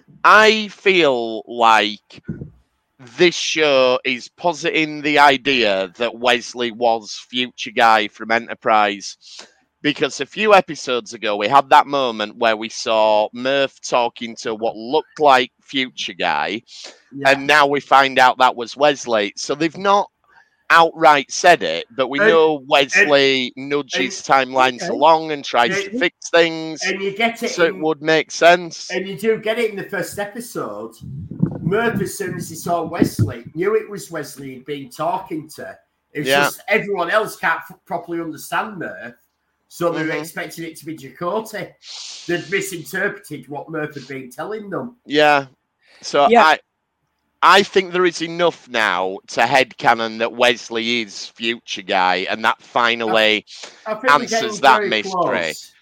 I feel like this show is positing the idea that Wesley was Future Guy from Enterprise. Because a few episodes ago, we had that moment where we saw Murph talking to what looked like Future Guy, Yeah. and now we find out that was Wesley. So they've not outright said it, but we And- know Wesley nudges timelines okay. along and tries to And- fix things, and you get it, so it in, would make sense. and you do get it in the first episode. Murph, as soon as he saw Wesley, knew it was Wesley he'd been talking to. It's Yeah. just everyone else can't f- properly understand Murph, so they were Mhm. expecting it to be Chakotay. They'd misinterpreted what Murph had been telling them. Yeah. So Yeah. I I think there is enough now to headcanon that Wesley is Future Guy, and that finally I think we're Answers getting that very mystery. close.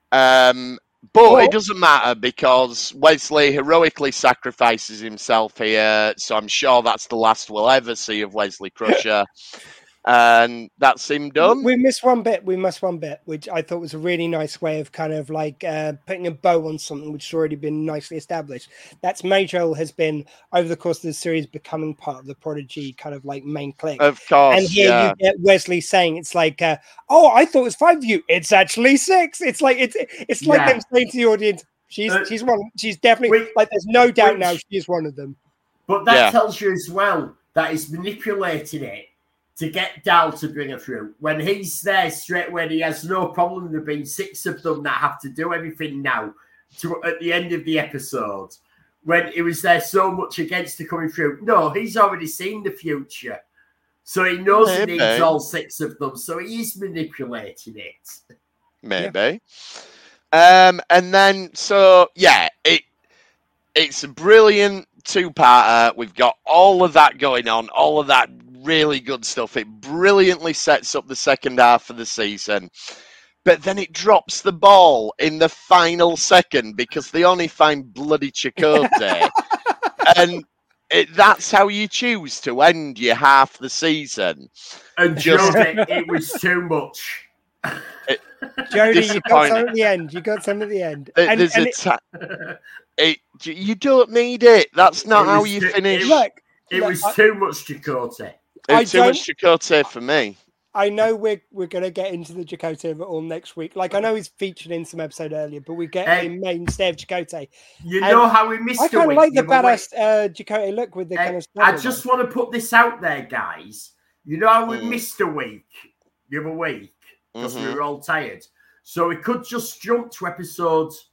um but Well- it doesn't matter because Wesley heroically sacrifices himself here, so I'm sure that's the last we'll ever see of Wesley Crusher. And that's him done. We missed one bit. We missed one bit, which I thought was a really nice way of kind of like uh, putting a bow on something which has already been nicely established. That's Majel has been over the course of the series becoming part of the Prodigy kind of like main clique. Of course, And here yeah. you get Wesley saying it's like, uh, "Oh, I thought it was five of you. It's actually six." It's like it's it's like Yeah. them saying to the audience, "She's Uh, she's one. She's definitely which- like. There's no doubt which- now she is one of them." But that Yeah. tells you as well that he's manipulating it to get Dal to bring her through. When he's there straight away, he has no problem. There being six of them that have to do everything now to at the end of the episode. When he was there so much against her coming through. No, he's already seen the future. So he knows Maybe. he needs all six of them. So he is manipulating it. Maybe. Um, and then so yeah, it it's a brilliant two-parter. We've got all of that going on, all of that really good stuff. It brilliantly sets up the second half of the season. But then it drops the ball in the final second because they only find bloody Chakotay. And it, that's how you choose to end your half the season. And Just- Jody, it was too much. Jody, you got Disappointing. some at the end. You got some at the end. There- And- There's and a it- ta- it, you don't need it. That's not It how was you ju- finish. it- look, It look, was I- too much Chakotay. I It's too much Chakotay for me. I know we're we're going to get into the Chakotay of it all next week. Like I know he's featured in some episode earlier, but we get Hey. a mainstay of Chakotay. You And know how we missed I a kind of week like the other way? badass uh, Chakotay look with the Uh, kind of. I stubble just one. want to put this out there, guys. You know how we Mm. missed a week the other week because we Mhm. were all tired. So we could just jump to episodes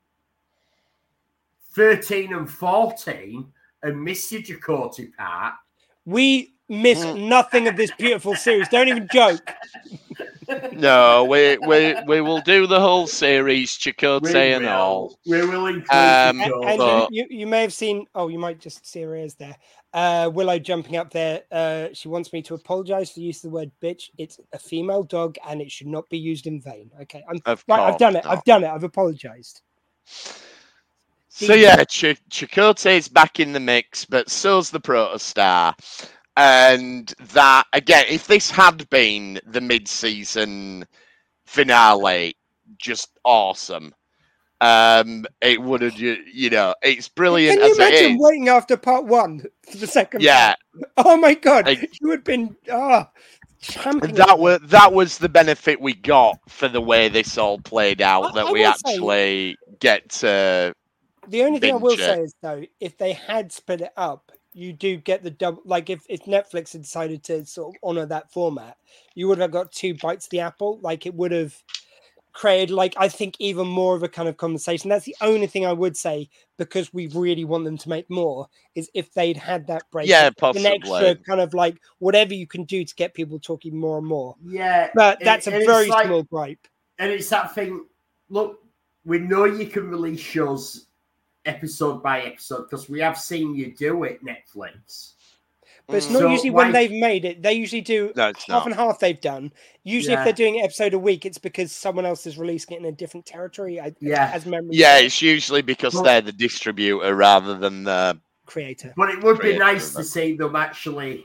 thirteen and fourteen and miss the Chakotay part. We miss Mm. nothing of this beautiful series. Don't even joke. No, we we we will do the whole series, We Chakotay and will- all. We will include Um, A- Chakotay. And but- you, you may have seen. Oh, you might just see her ears there. Uh, Willow jumping up there. Uh, she wants me to apologise for the use of the word bitch. It's a female dog, and it should not be used in vain. Okay, I'm Of right. I've course done it. not. I've done it. I've apologised. So yeah, Ch- Chakotay's back in the mix, but so's the Protostar. And that again, if this had been the mid-season finale, just awesome. Um, it would have, you, you know, it's brilliant Can you as it imagine is. waiting after part one for the second Yeah. part? Oh my god, I- you would have been oh, champing That at was that was the benefit we got for the way this all played out. I- that I we will say- actually get to. The only thing I will binge it. say is though, if they had split it up, you do get the double. Like if, if Netflix had decided to sort of honor that format, you would have got two bites of the apple. Like it would have created, like I think, even more of a kind of conversation. That's the only thing I would say, because we really want them to make more. Is if they'd had that break, Yeah, an possibly. extra kind of like whatever you can do to get people talking more and more. Yeah, But that's and- a and very it's like- small gripe. And it's that thing. Look, we know you can release shows episode by episode because we have seen you do it, Netflix. But it's Mm. not So usually why- when they've made it. They usually do No, it's half not. and half. They've done. Usually, Yeah. if they're doing an episode a week, it's because someone else is releasing it in a different territory. I, Yeah. as memory Yeah, serves, it's usually because Well- they're the distributor rather than the. creator. But it would be Creative, nice isn't to it? see them actually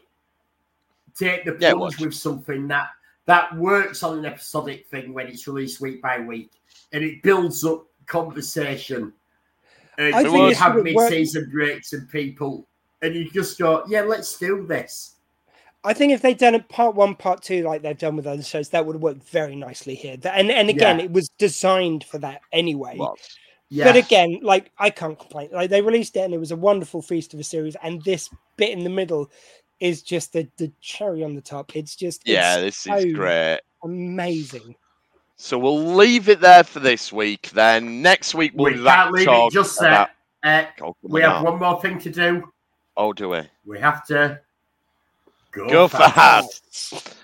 take the Yeah, it plunge would. with something that that works on an episodic thing when it's released week by week, and it builds up conversation. And I you think it have would work- mid-season breaks and people, and you just go, "Yeah, let's do this." I think if they'd done it part one, part two, like they've done with other shows, that would have worked very nicely here. That- And and again, Yeah. it was designed for that anyway. Well, Yeah, But again, like I can't complain. Like they released it and it was a wonderful feast of a series, and this bit in the middle is just the, the cherry on the top. It's just yeah, it's this is so great. amazing. So we'll leave it there for this week. Then next week we'll we be back can't to leave talk it just about. there. Uh, Oh, we come have on. one more thing to do. Oh, do we? We have to go, Go fast. fast.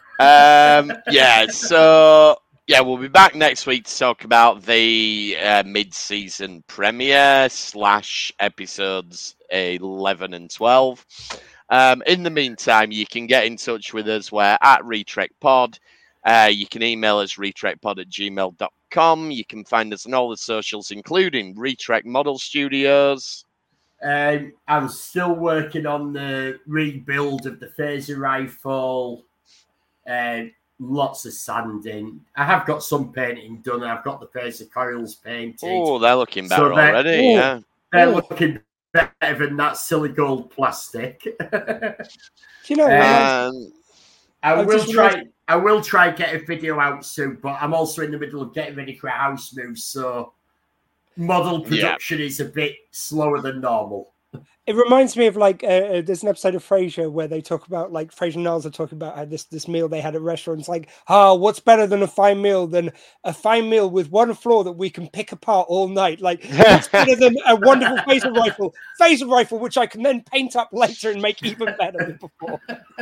um, yeah. So yeah, we'll be back next week to talk about the uh, mid-season premiere slash episodes eleven and twelve. Um, in the meantime, you can get in touch with us. We're at RetrekPod. Uh, you can email us retrekpod at gmail dot com. You can find us on all the socials, including Retrek Model Studios. Um, I'm still working on the rebuild of the phaser rifle. Uh, lots of sanding. I have got some painting done. I've got the phaser coils painted. Oh, they're looking better So they're- already. oh. Yeah. They're oh. looking better than that silly gold plastic. Do you know? Uh, Um, I I've will just try. realised- I will try get a video out soon, but I'm also in the middle of getting ready for a house move, so model Yeah. production is a bit slower than normal. It reminds me of like uh, uh, there's an episode of Frasier where they talk about like Frasier and Niles are talking about how this this meal they had at restaurants. Like, ah, what's better than a fine meal than a fine meal with one floor that we can pick apart all night? Like, what's better than a wonderful phaser rifle, phaser rifle which I can then paint up later and make even better than before.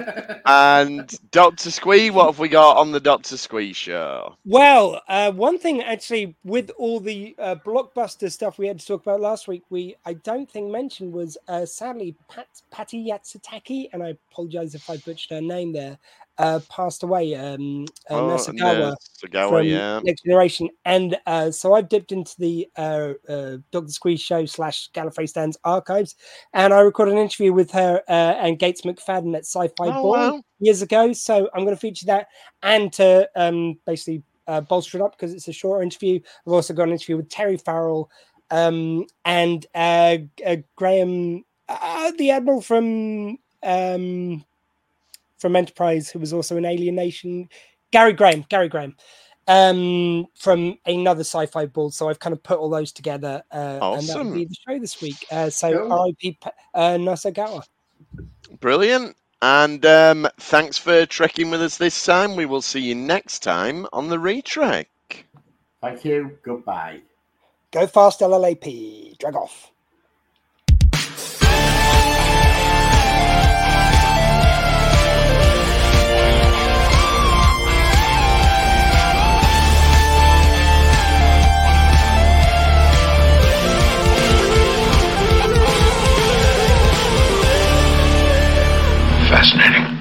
and Doctor Squee, what have we got on the Doctor Squee show? Well, uh, one thing actually with all the uh, blockbuster stuff we had to talk about last week, we I don't think mentioned was uh, sadly Pat, Patty Yatsutaki, and I apologize if I butchered her name there, uh, passed away. Um, uh, Oh, Nasagawa Nasagawa, from yeah. Next Generation, and uh, so I've dipped into the uh, uh, Doctor Squeeze show slash Gallifrey Stands archives, and I recorded an interview with her uh, and Gates McFadden at Sci-Fi Oh, Ball wow. years ago. So I'm going to feature that, and to um, basically uh, bolster it up because it's a shorter interview. I've also got an interview with Terry Farrell um, and uh, uh, Graham, uh, the Admiral from um, from Enterprise, who was also in Alien Nation. Gary Graham, Gary Graham, um, from another Sci-Fi Ball. So I've kind of put all those together, uh, and that Awesome. will be the show this week. Uh, so Cool. R I P uh, Nasagawa. Brilliant. And um, thanks for trekking with us this time. We will see you next time on the Retrek. Thank you. Goodbye. Go fast, L L A P. Drag off. Fascinating.